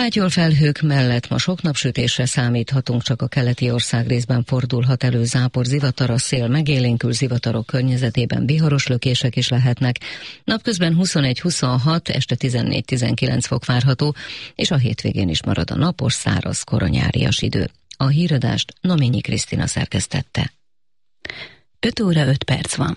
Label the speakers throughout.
Speaker 1: Fátyol felhők mellett ma sok napsütésre számíthatunk, csak a keleti országrészben fordulhat elő zápor, zivatar, a szél megélénkül, zivatarok környezetében viharos lökések is lehetnek. Napközben 21-26, este 14-19 fok várható, és a hétvégén is marad a napos, száraz, koronyárias idő. A híradást Noményi Krisztina szerkesztette.
Speaker 2: 5 óra 5 perc van.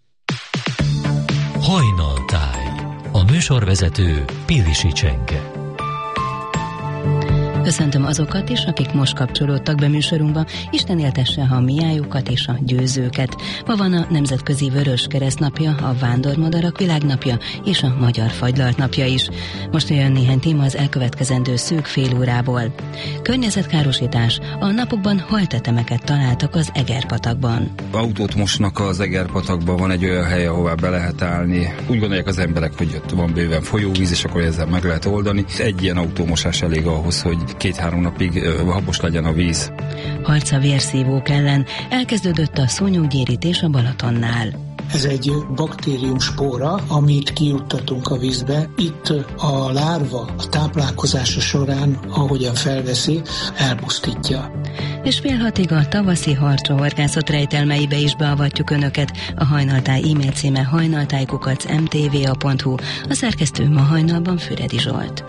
Speaker 3: Hajnaltáj. A műsorvezető Pilisi Csenge.
Speaker 2: Köszöntöm azokat is, akik most kapcsolódtak be műsorunkba. Isten éltesse a miájukat és a győzőket. Ma van a Nemzetközi Vöröskereszt napja, a Vándormadarak világnapja és a Magyar Fagylalt napja is. Most jön néhány téma az elkövetkezendő szűk fél órából. Környezetkárosítás. A napokban haltetemeket találtak az Egerpatakban.
Speaker 4: Autót mosnak az Egerpatakban, van egy olyan hely, ahová be lehet állni. Úgy gondolják az emberek, hogy ott van bőven folyóvíz, és akkor ezzel meg lehet oldani. Egy ilyen autómosás elég ahhoz, hogy 2-3 napig habos legyen a víz.
Speaker 2: Harc a vérszívók ellen. Elkezdődött a szúnyoggyérítés a Balatonnál.
Speaker 5: Ez egy baktérium spóra, amit kijuttatunk a vízbe. Itt a lárva a táplálkozása során, ahogyan felveszi, elpusztítja.
Speaker 2: És fél 6-ig a tavaszi harcra horgászat rejtelmeibe is beavatjuk önöket. A Hajnaltáj e-mail címe hajnaltájkukac@mtva.hu. A szerkesztő ma hajnalban Füredi Zsolt.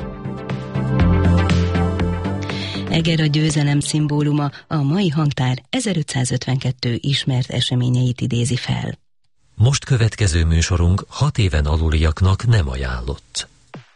Speaker 2: Eger a győzelem szimbóluma, a mai hangtár 1552 ismert eseményeit idézi fel.
Speaker 3: Most következő műsorunk 6 éven aluliaknak nem ajánlott.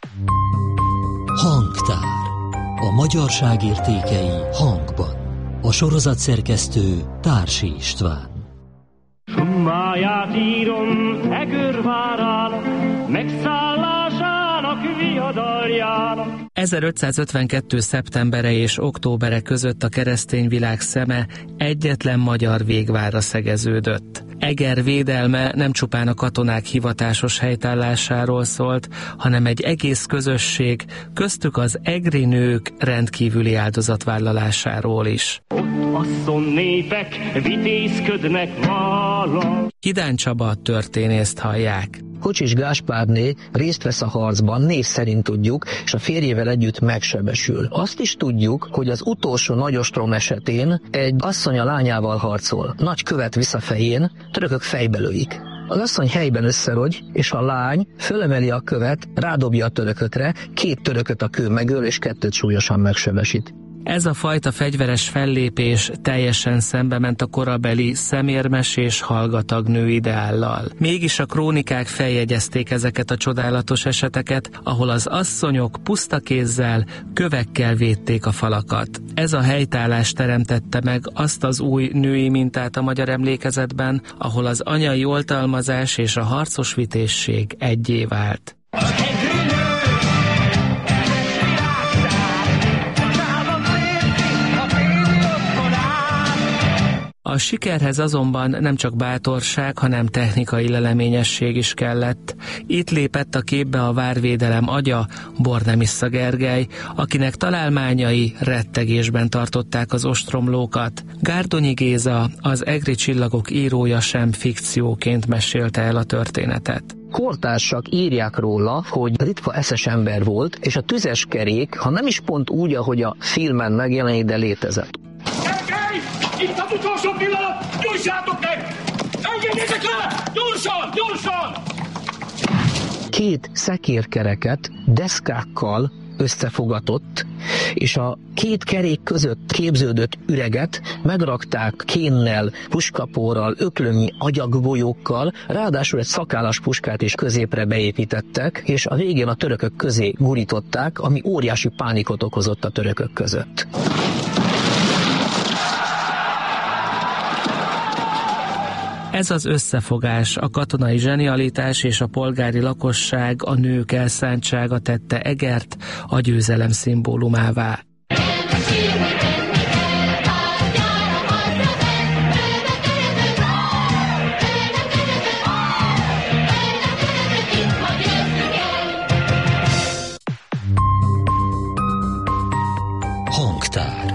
Speaker 3: Hangtár. A magyarság értékei hangban. A sorozat szerkesztő Társi István.
Speaker 6: Summáját írom Egervárának, megszállásának viadaljának.
Speaker 7: 1552. szeptembere és októbere között a keresztény világ szeme egyetlen magyar végvárra szegeződött. Eger védelme nem csupán a katonák hivatásos helytállásáról szólt, hanem egy egész közösség, köztük az egri nők rendkívüli áldozatvállalásáról is.
Speaker 6: Ott asszon népek vitézködnek vala.
Speaker 7: Hidán Csaba történészt hallják.
Speaker 8: Kocsis Gáspárné részt vesz a harcban, név szerint tudjuk, és a férjével együtt megsebesül. Azt is tudjuk, hogy az utolsó nagyostrom esetén egy asszony a lányával harcol. Nagy követ visz a fején, törökök fejbe lőik. Az asszony helyben összerogy, és a lány fölemeli a követ, rádobja a törökökre, 2 törököt a kő megöl, és 2 súlyosan megsebesít.
Speaker 7: Ez a fajta fegyveres fellépés teljesen szembe ment a korabeli szemérmes és hallgatag nő ideállal. Mégis a krónikák feljegyezték ezeket a csodálatos eseteket, ahol az asszonyok puszta kézzel, kövekkel védték a falakat. Ez a helytállás teremtette meg azt az új női mintát a magyar emlékezetben, ahol az anyai oltalmazás és a harcos vitézség egyé vált. A sikerhez azonban nem csak bátorság, hanem technikai leleményesség is kellett. Itt lépett a képbe a várvédelem agya, Bornemissza Gergely, akinek találmányai rettegésben tartották az ostromlókat. Gárdonyi Géza, az Egri Csillagok írója sem fikcióként mesélte el a történetet.
Speaker 8: Kortársak írják róla, hogy ritka eszes ember volt, és a tüzes kerék, ha nem is pont úgy, ahogy a filmen megjelenik, de létezett.
Speaker 6: Itt az utolsó pillanat! Gyújtsátok meg! Engedjétek le! Gyorsan! Gyorsan!
Speaker 8: 2 szekérkereket deszkákkal összefogatott, és a 2 kerék között képződött üreget megrakták kénnel, puskapórral, öklömi agyagbolyókkal, ráadásul egy szakállas puskát is középre beépítettek, és a végén a törökök közé gurították, ami óriási pánikot okozott a törökök között.
Speaker 7: Ez az összefogás, a katonai zsenialitás és a polgári lakosság, a nők elszántsága tette Egert a győzelem szimbólumává.
Speaker 3: Hangtár.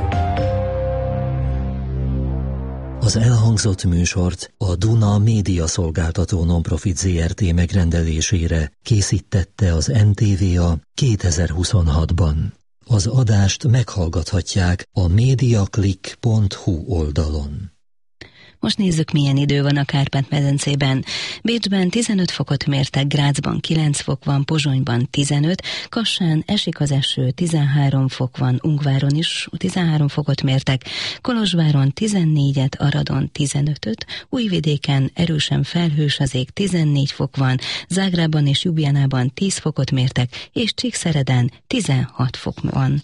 Speaker 3: Az elhangzott műsort a Duna Média Szolgáltató Nonprofit Zrt. Megrendelésére készítette az NTVA 2026-ban. Az adást meghallgathatják a mediaclick.hu oldalon.
Speaker 2: Most nézzük, milyen idő van a Kárpát-medencében. Bécsben 15 fokot mértek, Grazban 9 fok van, Pozsonyban 15, Kassán esik az eső, 13 fok van, Ungváron is 13 fokot mértek, Kolozsváron 14-et, Aradon 15-öt, Újvidéken erősen felhős az ég, 14 fok van, Zágrában és Ljubljanában 10 fokot mértek, és Csíkszereden 16 fok van.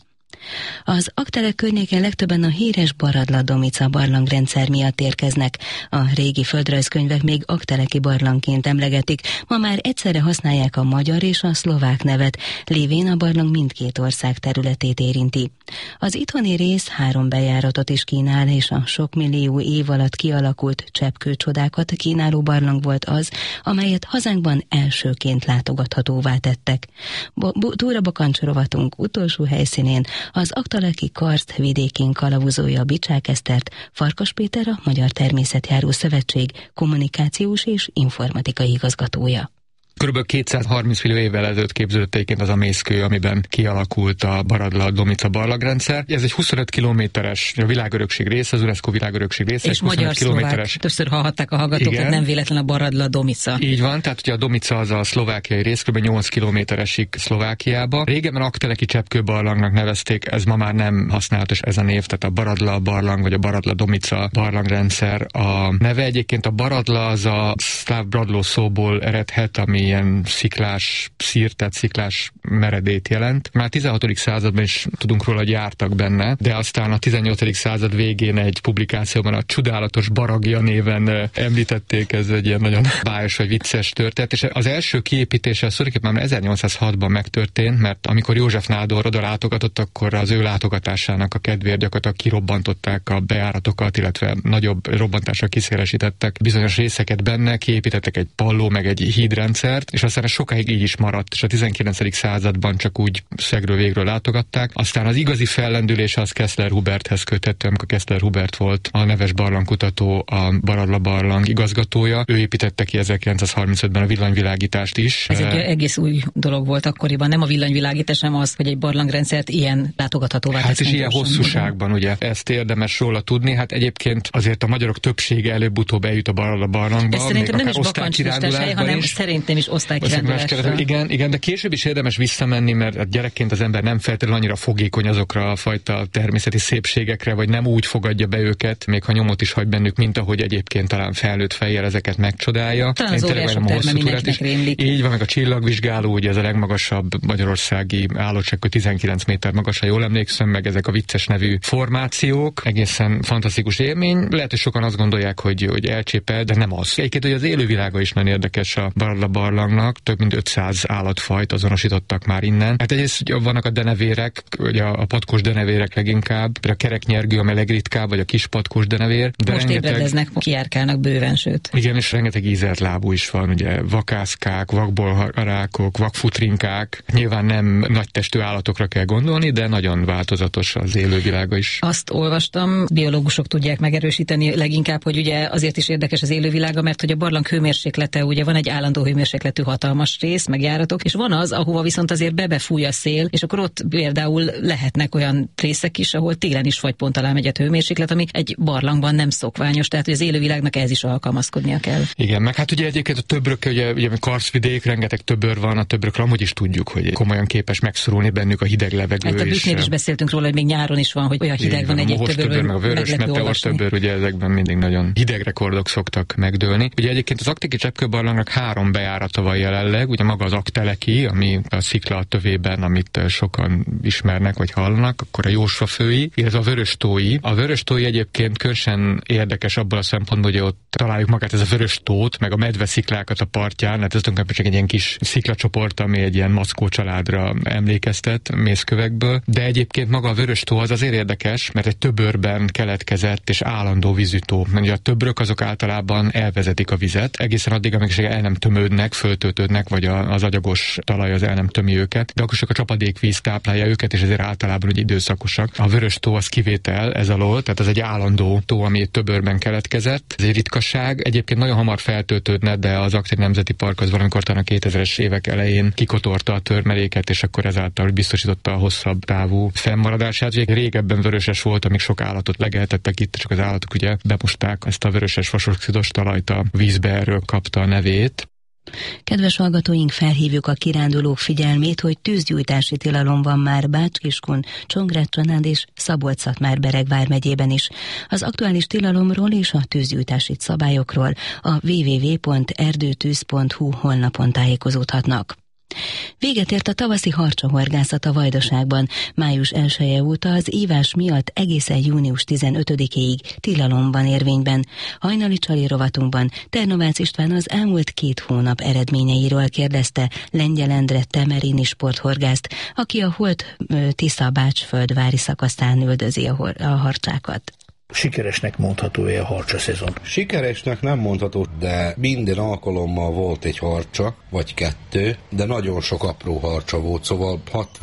Speaker 2: Az Aggtelek környékén legtöbben a híres Baradla-Domica barlangrendszer miatt érkeznek. A régi földrajzkönyvek még Aggteleki barlangként emlegetik, ma már egyszerre használják a magyar és a szlovák nevet, lévén a barlang mindkét ország területét érinti. Az itthoni rész 3 bejáratot is kínál, és a sok millió év alatt kialakult cseppkőcsodákat kínáló barlang volt az, amelyet hazánkban elsőként látogathatóvá tettek. Túrabakancs rovatunk utolsó helyszínén az Aggteleki karszt vidékén kalauzolja Bicsák Esztert, Farkas Péter a Magyar Természetjáró Szövetség kommunikációs és informatikai igazgatója.
Speaker 9: Körülbelül 230 millió évvel ezelőtt képződött egyébként az a mészkő, amiben kialakult a Baradla-Domica barlangrendszer. Ez egy 25 kilométeres a világörökség része, az UNESCO világörökség része.
Speaker 1: És magyar-szlovák. Többször hallhatták a hallgatók, hogy nem véletlen a Baradla-Domica.
Speaker 9: Így van, tehát ugye a Domica az a szlovákiai rész, kb. 8 kilométeresig Szlovákiába. Régebben Aggteleki cseppkőbarlangnak nevezték, ez ma már nem használatos ez a név, tehát a Baradla barlang vagy a Baradla-Domica barlangrendszer. A neve egyébként a Baradla az a szláv bradló szóból eredhet, ami ilyen sziklás szír, tehát sziklás meredét jelent. Már 16. században is tudunk róla, hogy jártak benne, de aztán a 18. század végén egy publikációban a Csodálatos Baragja néven említették, ez egy ilyen nagyon bájos vagy vicces történet, és az első kiépítése az tulajdonképpen már 1806-ban megtörtént, mert amikor József nádor oda látogatott, akkor az ő látogatásának a kedvéért gyakorlatilag kirobbantották a bejáratokat, illetve nagyobb robbantással kiszélesítettek bizonyos részeket benne, kiépítettek egy palló, meg egy hídrendszer, és aztán ez sokáig így is maradt, és a 19. században csak úgy szegről végről látogatták. Aztán az igazi fellendülés az Keszler Huberthez köthető, amikor Keszler Hubert volt a neves barlangkutató, a Baradla barlang igazgatója. Ő építette ki 1935-ben a villanyvilágítást is.
Speaker 1: Ez egy egész új dolog volt akkoriban, nem a villanyvilágítás, hanem az, hogy egy barlangrendszert ilyen látogathatóvá tesznek.
Speaker 9: Hát és ilyen hosszúságban, ugye, ezt érdemes róla tudni. Hát egyébként azért a magyarok többsége előbb-utóbb eljut a Baradla barlangba.
Speaker 1: Ez szerintem nem is bakancslistás hely, hanem szerintem is osztálykirándulásra.
Speaker 9: Igen, de később is érdemes visszamenni, mert gyerekként az ember nem feltétlenül annyira fogékony azokra a fajta természeti szépségekre, vagy nem úgy fogadja be őket, még ha nyomot is hagy bennük, mint ahogy egyébként talán felnőtt fejjel ezeket megcsodálja.
Speaker 1: Talán az óriások terme mindenkinek rémlik.
Speaker 9: Így van, meg a csillagvizsgáló, ugye ez a legmagasabb magyarországi állottságkő, 19 méter magas, ha jól emlékszem, meg ezek a vicces nevű formációk. Egészen fantasztikus élmény. Lehet, hogy sokan azt gondolják, hogy elcsépel, de nem az. Egyébként, hogy az élővilága is nagyon érdekes a Baradla barlangnak, több mint 500 állatfajt azonosítottak már innen. Hát egyrészt vannak a denevérek, ugye a patkós denevérek leginkább, például a kereknyergő, amely legritkább, vagy a kis patkós denevér. De
Speaker 1: most ébredeznek, kijárkálnak bőven, sőt.
Speaker 9: Igen, és rengeteg ízelt lábú is van, ugye vakászkák, vakbolharákok, vakfutrinkák. Nyilván nem nagy testű állatokra kell gondolni, de nagyon változatos az élővilága is.
Speaker 1: Azt olvastam, biológusok tudják megerősíteni leginkább, hogy ugye azért is érdekes az élővilága, mert hogy a barlang hőmérséklete, ugye van egy állandó hőmérsékletű hatalmas rész, meg járatok, és van az, ahova viszont azért bebefúj a szél, és akkor ott például lehetnek olyan részek is, ahol télen is vagy pont alá megy a hőmérséklet, ami egy barlangban nem szokványos, tehát hogy az élővilágnak ez is alkalmazkodnia kell.
Speaker 9: Igen, meg hát ugye egyébként a többrök, ugye karszvidék, rengeteg töbör van, a többrökről amúgy is tudjuk, hogy komolyan képes megszorulni bennük a hideg levegő.
Speaker 1: Hát a Bükknél is beszéltünk róla, hogy még nyáron is van, hogy olyan hideg van egy töbörről.
Speaker 9: Meg a vörös meteor töbör, ugye ezekben mindig nagyon hideg rekordok szoktak megdőlni. Ugye egyébként az Aggteleki cseppkőbarlangnak 3 bejárata van jelenleg, ugye maga az Aggteleki, ami a szikla tövében, amit sokan ismernek vagy hallanak, akkor a Jósfafői, illetve a Vöröstói. A Vöröstói egyébként különösen érdekes abból a szempontból, hogy ott találjuk magát ez a Vöröstót, meg a medvesziklákat a partján, hát ez tulajdonképpen csak egy ilyen kis sziklacsoport, ami egy ilyen maszkó családra emlékeztet mészkövekből, de egyébként maga a Vöröstó az azért érdekes, mert egy töbörben keletkezett és állandó vízütó. Ugye a töbörök azok általában elvezetik a vizet, egészen addig, amíg el nem tömődnek, föltöltődnek, vagy az agyagos talaj az el nem tömi őket, de akkor csak a csapadékvíz táplálja őket, és ezért általában ugye időszakosak. A vörös tó az kivétel ez alól, tehát ez egy állandó tó, ami többörben keletkezett. Ez egy ritkaság. Egyébként nagyon hamar feltöltődne, de az Akrén Nemzeti Park az valamikor talán a 2000-es évek elején kikotorta a törmeléket, és akkor ezáltal biztosította a hosszabb távú fennmaradását. Régebben vöröses volt, amíg sok állatot legeltettek itt, csak az állatok ugye bemosták ezt a vöröses vasoxidos talajt a vízbe, erről kapta a nevét.
Speaker 2: Kedves hallgatóink, felhívjuk a kirándulók figyelmét, hogy tűzgyújtási tilalom van már Bács-Kiskun, Csongrád-Csanád és Szabolcs-Szatmár-Bereg vármegyében is. Az aktuális tilalomról és a tűzgyújtási szabályokról a www.erdőtűz.hu honlapon tájékozódhatnak. Véget ért a tavaszi harcsahorgászat a Vajdaságban. Május 1-e óta az ívás miatt egészen június 15-ig tilalom van érvényben. Hajnali Csali rovatunkban Ternovácz István az elmúlt 2 hónap eredményeiről kérdezte Lengyel Endre temerini sporthorgászt, aki a Holt-Tisza-Bács-Földvári szakaszán üldözi a harcsákat.
Speaker 10: Sikeresnek mondható-e a harcsa szezon?
Speaker 11: Sikeresnek nem mondható, de minden alkalommal volt egy harcsa, vagy 2, de nagyon sok apró harcsa volt, szóval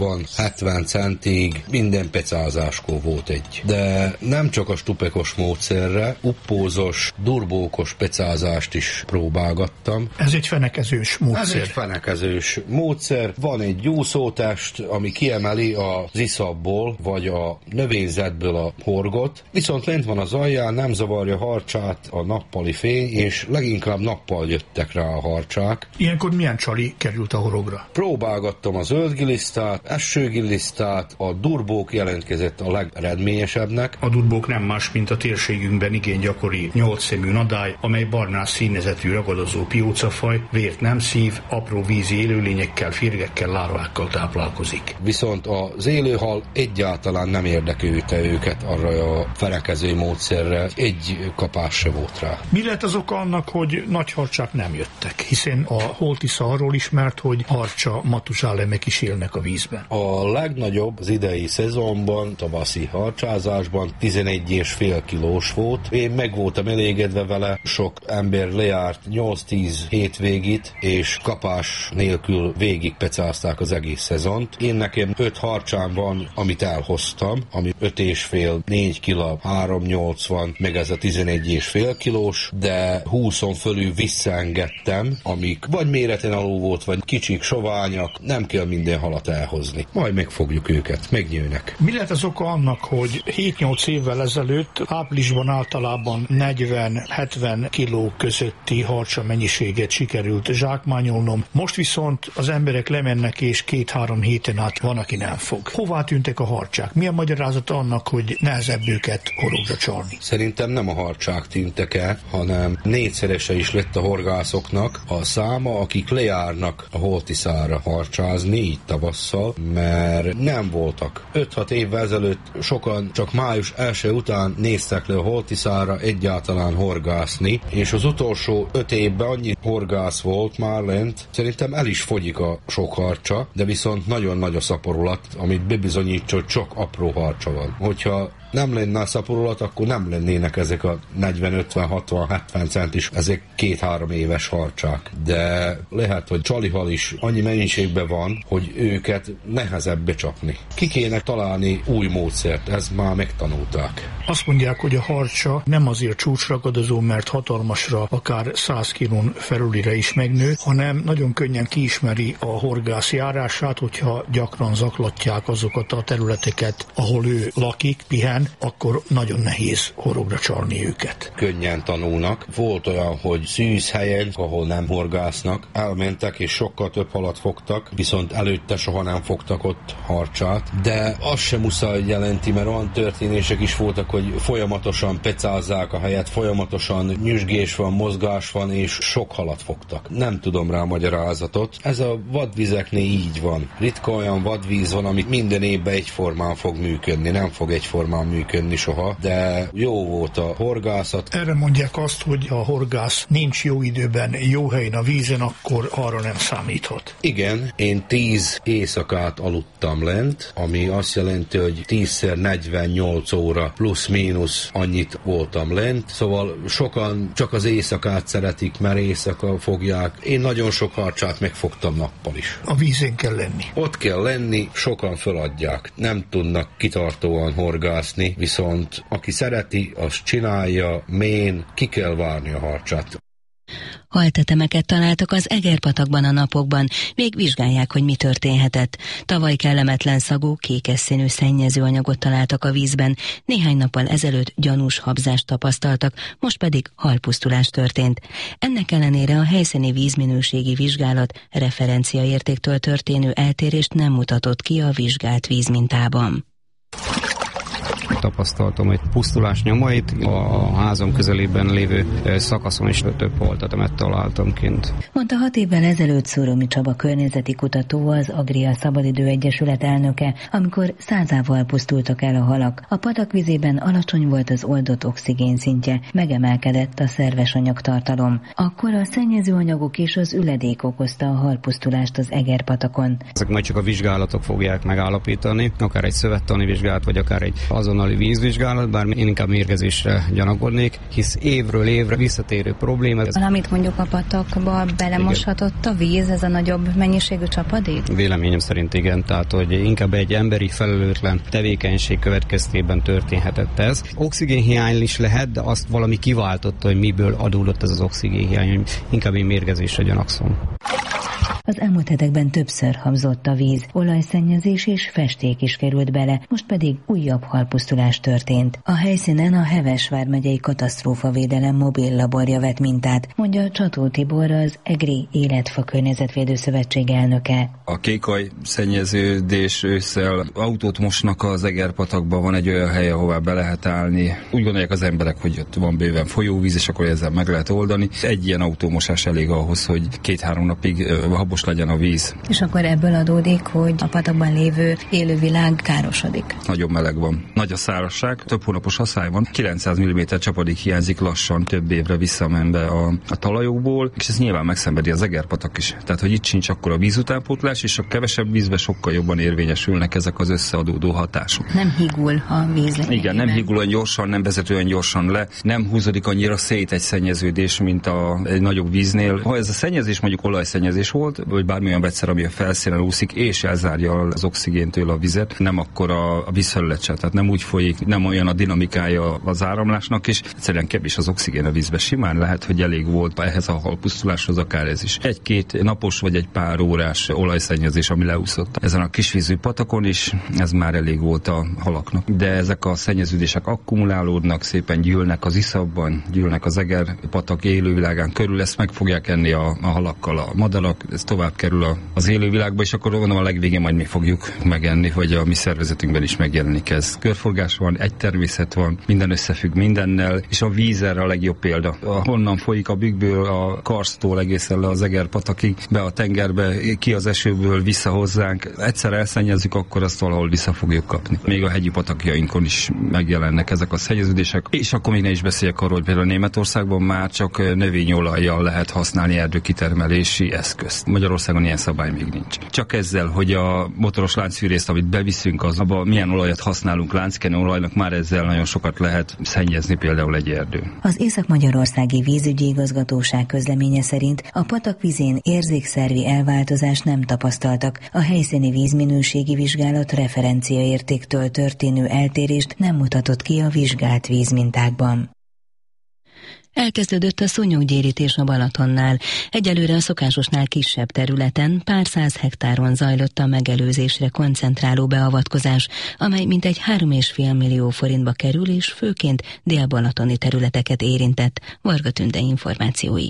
Speaker 11: 60-70 centig minden pecázáskor volt egy. De nem csak a stupekos módszerre, uppózos, durbókos pecázást is próbálgattam.
Speaker 10: Ez egy fenekezős módszer.
Speaker 11: Ez egy fenekezős módszer. Van egy gyúszótest, ami kiemeli az iszapból, vagy a növényzetből a horgot, viszont lent van az alján, nem zavarja harcsát a nappali fény, és leginkább nappal jöttek rá a harcsák.
Speaker 10: Ilyenkor milyen csali került a horogra?
Speaker 11: Próbálgattam a zöldgilisztát, essőgilisztát, a durbók jelentkezett a legeredményesebbnek.
Speaker 10: A durbók nem más, mint a térségünkben igen gyakori 8-szemű nadály, amely barnás színezetű ragadozó piócafaj, vért nem szív, apró vízi élőlényekkel, férgekkel, lárvákkal táplálkozik.
Speaker 11: Viszont az élőhal egyáltalán nem érdekelte őket arra a fenekező módszerrel, egy kapás se volt rá.
Speaker 10: Mi lett az oka annak, hogy nagy harcsák nem jöttek? Hiszen a Holt-Tisza arról ismert, hogy harcsa matusálemek is élnek a vízben.
Speaker 11: A legnagyobb az idei szezonban, tavaszi harcsázásban 11,5 kilós volt. Én meg voltam elégedve vele, sok ember lejárt 8-10 hétvégit, és kapás nélkül végig pecázták az egész szezont. Én nekem 5 harcsám van, amit elhoztam, ami 5,5-4 kg, 380, meg ez a 11,5 kilós, de 20-on fölül visszaengedtem, amik vagy méreten alul volt, vagy kicsik, soványak, nem kell minden halat elhozni. Majd megfogjuk őket, megnőnek.
Speaker 10: Mi lett az oka annak, hogy 7-8 évvel ezelőtt áprilisban általában 40-70 kiló közötti harcsa mennyiséget sikerült zsákmányolnom, most viszont az emberek lemennek és 2-3 héten át van, aki nem fog. Hová tűntek a harcsák? Mi a magyarázata annak, hogy nehezebb őket horogra csalni?
Speaker 11: Szerintem nem a harcsák tűntek el, hanem 4-szerese is lett a horgászoknak a száma, akik lejárnak a Holt-Tiszára harcsázni, így tavasszal, mert nem voltak. 5-6 évvel ezelőtt sokan csak május 1 után néztek le a Holt-Tiszára egyáltalán horgászni, és az utolsó 5 évben annyi horgász volt már lent, szerintem el is fogyik a sok harcsa, de viszont nagyon nagy a szaporulat, amit bebizonyítja, hogy csak apró harcsa van. Hogyha nem lenne a szaporulat, akkor nem lennének ezek a 40-50-60-70 centis, ezek 2-3 éves harcsák. De lehet, hogy csalihal is annyi mennyiségben van, hogy őket nehezebb becsapni. Ki kéne találni új módszert, ezt már megtanulták.
Speaker 10: Azt mondják, hogy a harcsa nem azért csúcsragadozó, mert hatalmasra, akár 100 kilón felülire is megnő, hanem nagyon könnyen kiismeri a horgász járását, hogyha gyakran zaklatják azokat a területeket, ahol ő lakik, pihen, akkor nagyon nehéz horogra csalni őket.
Speaker 11: Könnyen tanulnak. Volt olyan, hogy szűz helyen, ahol nem horgásznak, elmentek és sokkal több halat fogtak, viszont előtte soha nem fogtak ott harcsát, de az sem muszáj jelenti, mert olyan történések is voltak, hogy folyamatosan pecázzák a helyet, folyamatosan nyüzsgés van, mozgás van, és sok halat fogtak. Nem tudom rá a magyarázatot. Ez a vadvizeknél így van. Ritka olyan vadvíz van, amit minden évben egyformán fog működni, nem fog egyformán működni soha, de jó volt a horgászat.
Speaker 10: Erre mondják azt, hogy a horgász nincs jó időben, jó helyen a vízen, akkor arra nem számíthat.
Speaker 11: Igen, én 10 éjszakát aludtam lent, ami azt jelenti, hogy 10x48 óra plusz-mínusz annyit voltam lent, szóval sokan csak az éjszakát szeretik, mert éjszaka fogják. Én nagyon sok harcsát megfogtam nappal is.
Speaker 10: A vízén kell lenni.
Speaker 11: Ott kell lenni, sokan feladják. Nem tudnak kitartóan horgászni, viszont aki szereti, azt csinálja, mén, ki kell várni a harcsát.
Speaker 2: Haltetemeket találtak az Egerpatakban a napokban, még vizsgálják, hogy mi történhetett. Tavaly kellemetlen szagú, kékes színű szennyezőanyagot találtak a vízben, néhány nappal ezelőtt gyanús habzást tapasztaltak, most pedig halpusztulás történt. Ennek ellenére a helyszíni vízminőségi vizsgálat referenciaértéktől történő eltérést nem mutatott ki a vizsgált vízmintában.
Speaker 12: Tapasztaltam, hogy pusztulás nyomait a házam közelében lévő szakaszon is több holtetemet találtam kint.
Speaker 2: Mondta 6 évvel ezelőtt Szúromi Csaba környezeti kutató, az Agria Szabadidő Egyesület elnöke, amikor 100-ával pusztultak el a halak. A patak vizében alacsony volt az oldott oxigén szintje, megemelkedett a szerves anyagtartalom. Akkor a szennyezőanyagok és az üledék okozta a halpusztulást az Egerpatakon.
Speaker 12: Ezek majd csak a vizsgálatok fogják megállapítani, akár egy szövettani vizsgálat, vagy akár egy azonnali vízvizsgálat, bár én inkább mérgezésre gyanakodnék, hisz évről évre visszatérő probléma.
Speaker 13: Valamit mondjuk a patakba belemoshatott a víz, ez a nagyobb mennyiségű csapadék?
Speaker 12: Véleményem szerint igen, tehát hogy inkább egy emberi felelőtlen tevékenység következtében történhetett ez. Oxigénhiány is lehet, de azt valami kiváltotta, hogy miből adódott ez az oxigénhiány, hogy inkább én mérgezésre gyanakszom.
Speaker 2: Az elmúlt hetekben többször habzott a víz, olajszennyezés és festék is került bele, most pedig újabb halpusztulás történt. A helyszínen a Heves vármegyei katasztrófavédelem mobil laborja vett mintát, mondja Csató Tibor, az EGRI Életfa Környezetvédő Szövetség elnöke.
Speaker 4: A kékaj szennyeződés ősszel autót mosnak az Egerpatakban, van egy olyan hely, ahová be lehet állni. Úgy gondolják az emberek, hogy ott van bőven folyóvíz, és akkor ezzel meg lehet oldani. Egy ilyen autómosás elég ahhoz, hogy 2-3 napig habos legyen a víz.
Speaker 13: És akkor ebből adódik, hogy a patakban lévő élővilág károsodik.
Speaker 4: Nagyon meleg van. Nagy a szárazság, több hónapos haszály van. 900 mm csapadék hiányzik lassan, több évre visszamenve a talajokból, és ez nyilván megszenvedi az Egerpatak is. Tehát, hogy itt sincs akkor a vízutánpótlás, és a kevesebb vízbe sokkal jobban érvényesülnek ezek az összeadódó hatások.
Speaker 13: Nem higul a víz lényegében.
Speaker 4: Igen, nem higul olyan gyorsan, nem vezet olyan gyorsan le, nem húzódik annyira szét egy szennyeződés, mint egy nagyobb víznél. Ha ez a szennyezés mondjuk olajszennyezés volt, vagy bármilyen vegyszer, ami a felszínen úszik, és elzárja az oxigéntől a vizet, nem akkor a vízfelület se, tehát nem úgy folyik, nem olyan a dinamikája az áramlásnak, és egyszerűen kevés az oxigén a vízbe. Simán lehet, hogy elég volt ehhez a halpusztuláshoz akár ez is. 1-2 napos vagy egy pár órás olajszennyezés, ami leúszott ezen a kisvízű patakon is, ez már elég volt a halaknak. De ezek a szennyeződések akkumulálódnak, szépen gyűlnek az iszapban, gyűlnek az Egerpatak élővilágán körül, ezt meg fogják enni a halakkal a madarak, ez tovább kerül az élővilágba, és akkor mondom, a legvégén majd mi fogjuk megenni, hogy a mi szervezetünkben is megjelenik ez. Körforgás van, egy természet van, minden összefügg mindennel, és a víz erre a legjobb példa. Honnan folyik a bükkből, a Karsztól egészen le az Egerpatakig, be a tengerbe, ki az esőből vissza hozzánk. Egyszer elszennyezzük, akkor azt valahol vissza fogjuk kapni. Még a hegyi patakjainkon is megjelennek ezek a szennyeződések. És akkor még ne is beszéljek arról, hogy például Németországban már csak növényolajjal lehet használni erdőkitermelési eszközt. Magyarországon ilyen szabály még nincs. Csak ezzel, hogy a motoros láncfűrészt, amit beviszünk, az abban milyen olajat használunk, lánckenőolajnak, már ezzel nagyon sokat lehet szennyezni például egy erdő.
Speaker 2: Az Észak-Magyarországi Vízügyi Igazgatóság közleménye szerint a patak vízén érzékszervi elváltozást nem tapasztaltak. A helyszíni vízminőségi vizsgálat referenciaértéktől történő eltérést nem mutatott ki a vizsgált vízmintákban. Elkezdődött a szúnyoggyérítés a Balatonnál. Egyelőre a szokásosnál kisebb területen, pár 100 hektáron zajlott a megelőzésre koncentráló beavatkozás, amely mintegy 3,5 millió forintba kerül, és főként dél-balatoni területeket érintett. Varga Tünde információi.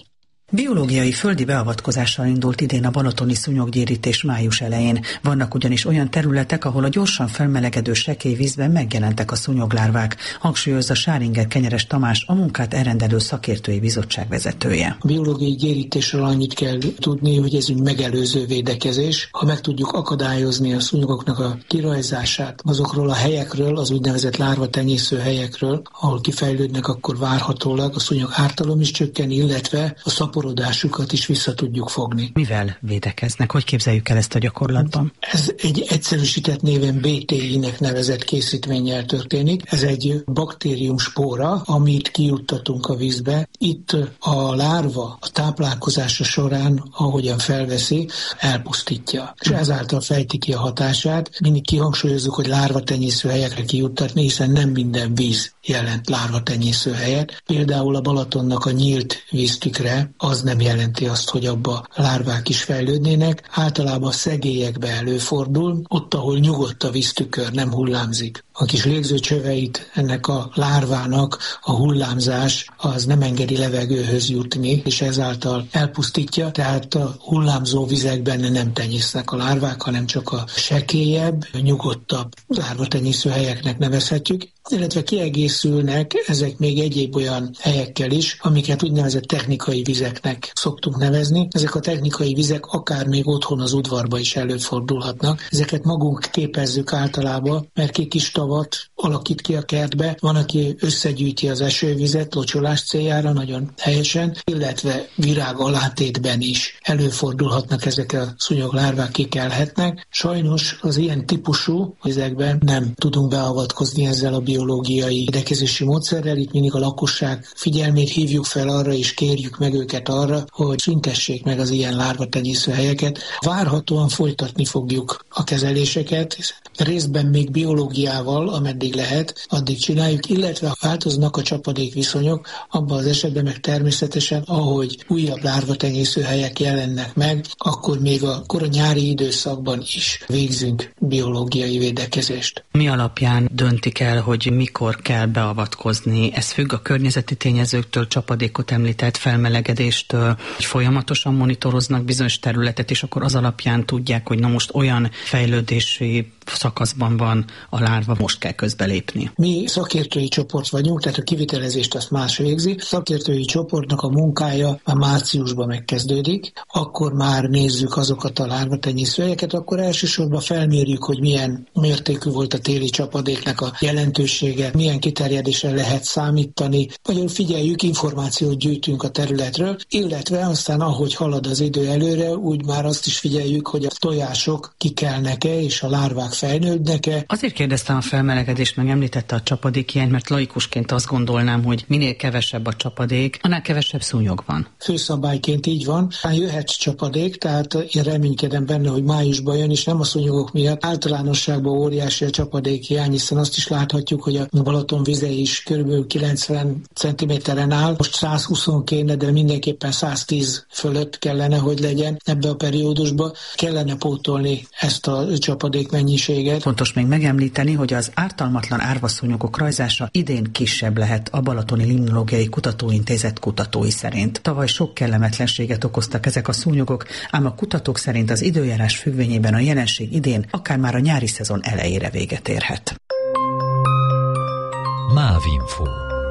Speaker 14: Biológiai földi beavatkozással indult idén a balatoni szúnyoggyérítés május elején. Vannak ugyanis olyan területek, ahol a gyorsan felmelegedő sekély vízben megjelentek a szúnyoglárvák, hangsúlyozza Sáringer Kenyeres Tamás, a munkát elrendelő szakértői bizottság vezetője.
Speaker 5: A biológiai gyérítésről annyit kell tudni, hogy ez egy megelőző védekezés. Ha meg tudjuk akadályozni a szúnyogoknak a kirajzását azokról a helyekről, az úgynevezett lárvatenyésző helyekről, ahol kifejlődnek, akkor várhatólag a szúnyog ártalom is csökken, illetve a szaporodásukat is vissza tudjuk fogni.
Speaker 14: Mivel védekeznek? Hogy képzeljük el ezt a gyakorlatban?
Speaker 5: Ez egy egyszerűsített néven BTI-nek nevezett készítménnyel történik. Ez egy baktérium spóra, amit kijuttatunk a vízbe. Itt a lárva a táplálkozása során, ahogyan felveszi, elpusztítja. És ezáltal fejti ki a hatását. Mindig kihangsúlyozzuk, hogy lárvatenyésző helyekre kijuttatni, hiszen nem minden víz jelent lárvatenyésző helyet. Például a Balatonnak a nyílt víztükre az nem jelenti azt, hogy abba lárvák is fejlődnének. Általában szegélyekbe előfordul, ott, ahol nyugodt a víztükör, nem hullámzik. A kis légzőcsöveit ennek a lárvának a hullámzás az nem engedi levegőhöz jutni, és ezáltal elpusztítja, tehát a hullámzó vizekben nem tenyésznek a lárvák, hanem csak a sekélyebb, nyugodtabb lárvatenyésző helyeknek nevezhetjük, illetve kiegészülnek ezek még egyéb olyan helyekkel is, amiket úgynevezett technikai vizeknek szoktunk nevezni. Ezek a technikai vizek akár még otthon az udvarba is előfordulhatnak. Ezeket magunk képezzük általában, mert ki kis tavat alakít ki a kertbe. Van, aki összegyűjti az esővizet locsolás céljára, nagyon helyesen, illetve virág alátétben is előfordulhatnak ezek a szúnyoglárvák, kikelhetnek. Sajnos az ilyen típusú vizekben nem tudunk beavatkozni ezzel a biológiai védekezési módszerrel. Itt mindig a lakosság figyelmét hívjuk fel arra, és kérjük meg őket arra, hogy szüntessék meg az ilyen lárvatenyésző helyeket. Várhatóan folytatni fogjuk a kezeléseket, részben még biológiával, ameddig lehet, addig csináljuk, illetve változnak a csapadékviszonyok, abban az esetben meg természetesen, ahogy újabb lárvatenyésző helyek jelennek meg, akkor még a nyári időszakban is végzünk biológiai védekezést.
Speaker 14: Mi alapján döntik el, hogy mikor kell beavatkozni? Ez függ a környezeti tényezőktől, csapadékot említett, felmelegedéstől, hogy folyamatosan monitoroznak bizonyos területet, és akkor az alapján tudják, hogy na most olyan fejlődési szakaszban van a lárva, most kell közbelépni. Mi szakértői csoport vagyunk, tehát a kivitelezést azt más végzi. A szakértői csoportnak a munkája már márciusban megkezdődik, akkor már nézzük azokat a lárvatenyésző helyeket, akkor elsősorban felmérjük, hogy milyen mértékű volt a téli csapadéknak a jelentősége, milyen kiterjedésre lehet számítani, vagy figyeljük, információt gyűjtünk a területről, illetve aztán ahogy halad az idő előre, úgy már azt is figyeljük, hogy a tojások kikelnek-e és a lárvák fejlődnek-e. Azért kérdeztem a felmelegedést, meg említette a csapadékhiányt, mert laikusként azt gondolnám, hogy minél kevesebb a csapadék, annál kevesebb szúnyog van. Főszabályként így van. Jöhet csapadék, tehát én reménykedem benne, hogy májusban jön, és nem a szúnyogok miatt. Általánosságban óriási a csapadékhiány, hiszen azt is láthatjuk, hogy a Balaton vize is kb. 90 cm-en áll. Most 120 kéne, de mindenképpen 110 fölött kellene, hogy legyen ebbe a periódusban. Kellene pótolni ezt a csapadékmennyiséget. Fontos még megemlíteni, hogy az ártalmatlan árvaszúnyogok rajzása idén kisebb lehet a Balatoni Limnológiai Kutatóintézet kutatói szerint. Tavaly sok kellemetlenséget okoztak ezek a szúnyogok, ám a kutatók szerint az időjárás függvényében a jelenség idén akár már a nyári szezon elejére véget érhet.
Speaker 3: MÁV-info.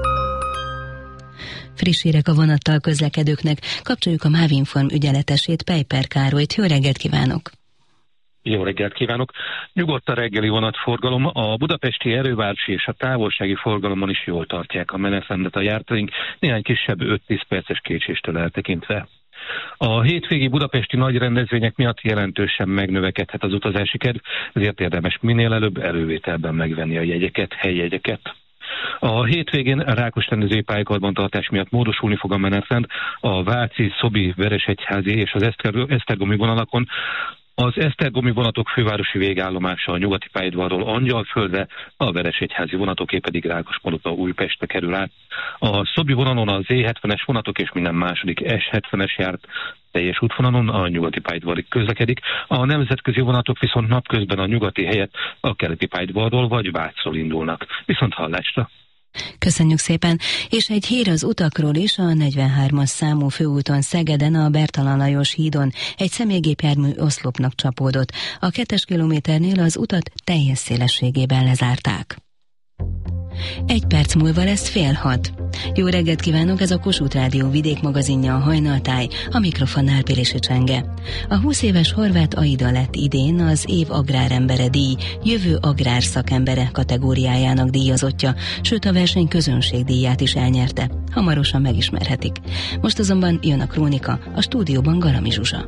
Speaker 2: Friss hírek a vonattal közlekedőknek. Kapcsoljuk a MÁV-inform ügyeletesét, Pejper Károlyt. Jó reggelt kívánok!
Speaker 15: Jó reggelt kívánok! Nyugodt a reggeli vonatforgalom, a budapesti erővárosi és a távolsági forgalomon is jól tartják a menetrendet a járataink, néhány kisebb 5-10 perces késéstől eltekintve. A hétvégi budapesti nagy rendezvények miatt jelentősen megnövekedhet az utazási kedv, ezért érdemes minél előbb elővételben megvenni a jegyeket, helyjegyeket. A hétvégén Rákos-rendezői pályakarbantartás miatt módosulni fog a menetrend a Váci, Szobi, Veresegyházi és az esztergomi vonalakon. Az esztergomi vonatok fővárosi végállomása a nyugati pályaudvarról Angyalföldre, a Veresegyházi vonatoké pedig Rákospalota Újpestre kerül át. A Szobi vonalon az E70-es vonatok és minden második S70-es járt teljes útvonalon a nyugati pályaudvarig közlekedik. A nemzetközi vonatok viszont napközben a nyugati helyett a keleti pályaudvarról vagy Vácról indulnak. Viszont hallásra!
Speaker 2: Köszönjük szépen, és egy hír az utakról is. A 43-as számú főúton Szegeden a Bertalan Lajos hídon egy személygépjármű oszlopnak csapódott. A 2 kilométernél az utat teljes szélességében lezárták. 1 perc múlva lesz 5:30. Jó reggelt kívánok, ez a Kossuth Rádió vidékmagazinja, a Hajnaltáj, a mikrofonnál Pilisi Csenge. A 20 éves horvát Aida lett idén az év agrárembere díj, jövő agrárszakembere kategóriájának díjazottja, sőt a verseny közönségdíját is elnyerte. Hamarosan megismerhetik. Most azonban jön a krónika, a stúdióban Garami Zsuzsa.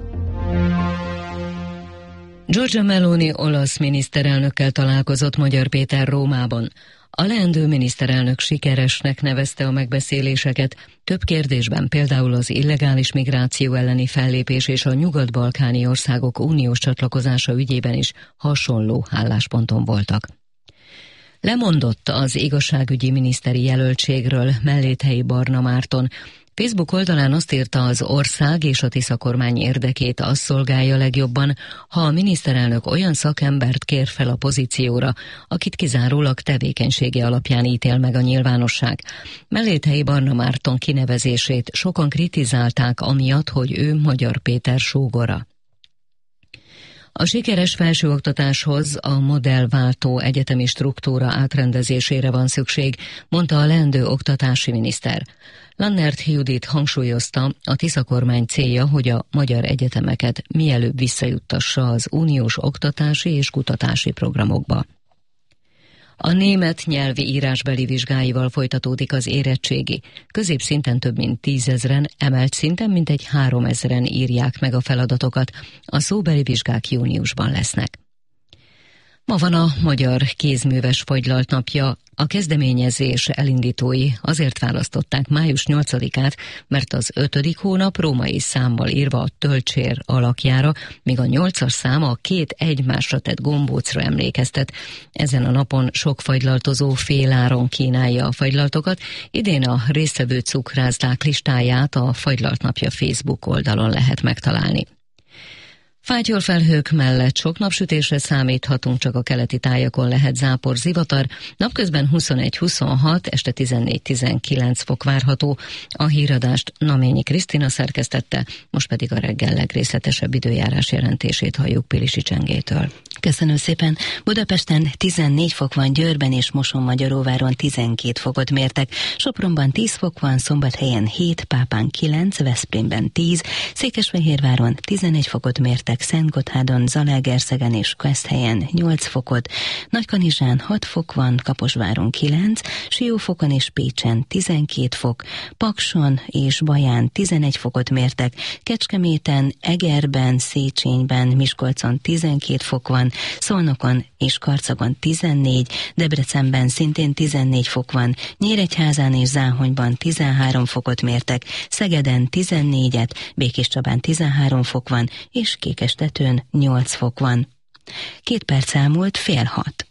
Speaker 1: Giorgia Meloni olasz miniszterelnökkel találkozott Magyar Péter Rómában. A leendő miniszterelnök sikeresnek nevezte a megbeszéléseket, több kérdésben, például az illegális migráció elleni fellépés és a nyugat-balkáni országok uniós csatlakozása ügyében is hasonló állásponton voltak. Lemondott az igazságügyi miniszteri jelöltségről Melléthelyi Barna Márton. Facebook oldalán azt írta, az ország és a Tisza kormány érdekét az szolgálja legjobban, ha a miniszterelnök olyan szakembert kér fel a pozícióra, akit kizárólag tevékenysége alapján ítél meg a nyilvánosság. Melléthelyi Barna Márton kinevezését sokan kritizálták amiatt, hogy ő Magyar Péter sógora. A sikeres felsőoktatáshoz a modellváltó egyetemi struktúra átrendezésére van szükség, mondta a leendő oktatási miniszter. Lannert Judit hangsúlyozta, a Tisza kormány célja, hogy a magyar egyetemeket mielőbb visszajuttassa az uniós oktatási és kutatási programokba. A német nyelvi írásbeli vizsgáival folytatódik az érettségi. Középszinten több mint 10 000-en, emelt szinten mintegy 3 000-en írják meg a feladatokat. A szóbeli vizsgák júniusban lesznek. Ma van a Magyar Kézműves Fagylalt napja. A kezdeményezés elindítói azért választották május 8-át, mert az 5. hónap római számmal írva a tölcsér alakjára, míg a 8-as szám a 2 egymásra tett gombócra emlékeztet. Ezen a napon sok fagylaltozó féláron kínálja a fagylaltokat. Idén a résztvevő cukrászdák listáját a Fagylalt napja Facebook oldalon lehet megtalálni. Fátyolfelhők mellett sok napsütésre számíthatunk, csak a keleti tájakon lehet zápor, zivatar. Napközben 21-26, este 14-19 fok várható. A híradást Naményi Krisztina szerkesztette, most pedig a reggel legrészletesebb időjárás jelentését halljuk Pilisi Csengétől.
Speaker 2: Köszönöm szépen. Budapesten 14 fok van, Győrben és Mosonmagyaróváron 12 fokot mértek, Sopronban 10 fok van, Szombathelyen 7, Pápán 9, Veszprémben 10, Székesfehérváron 11 fokot mértek, Szentgotthádon, Zalaegerszegen és Keszthelyen 8 fokot, Nagykanizsán 6 fok van, Kaposváron 9, Siófokon és Pécsen 12 fok, Pakson és Baján 11 fokot mértek, Kecskeméten, Egerben, Széchenyben, Miskolcon 12 fok van, Szolnokon és Karcagon 14, Debrecenben szintén 14 fok van, Nyíregyházán és Záhonyban 13 fokot mértek, Szegeden 14-et, Békéscsabán 13 fok van, és Kékestetőn 8 fok van. 2 perc elmúlt 5:30.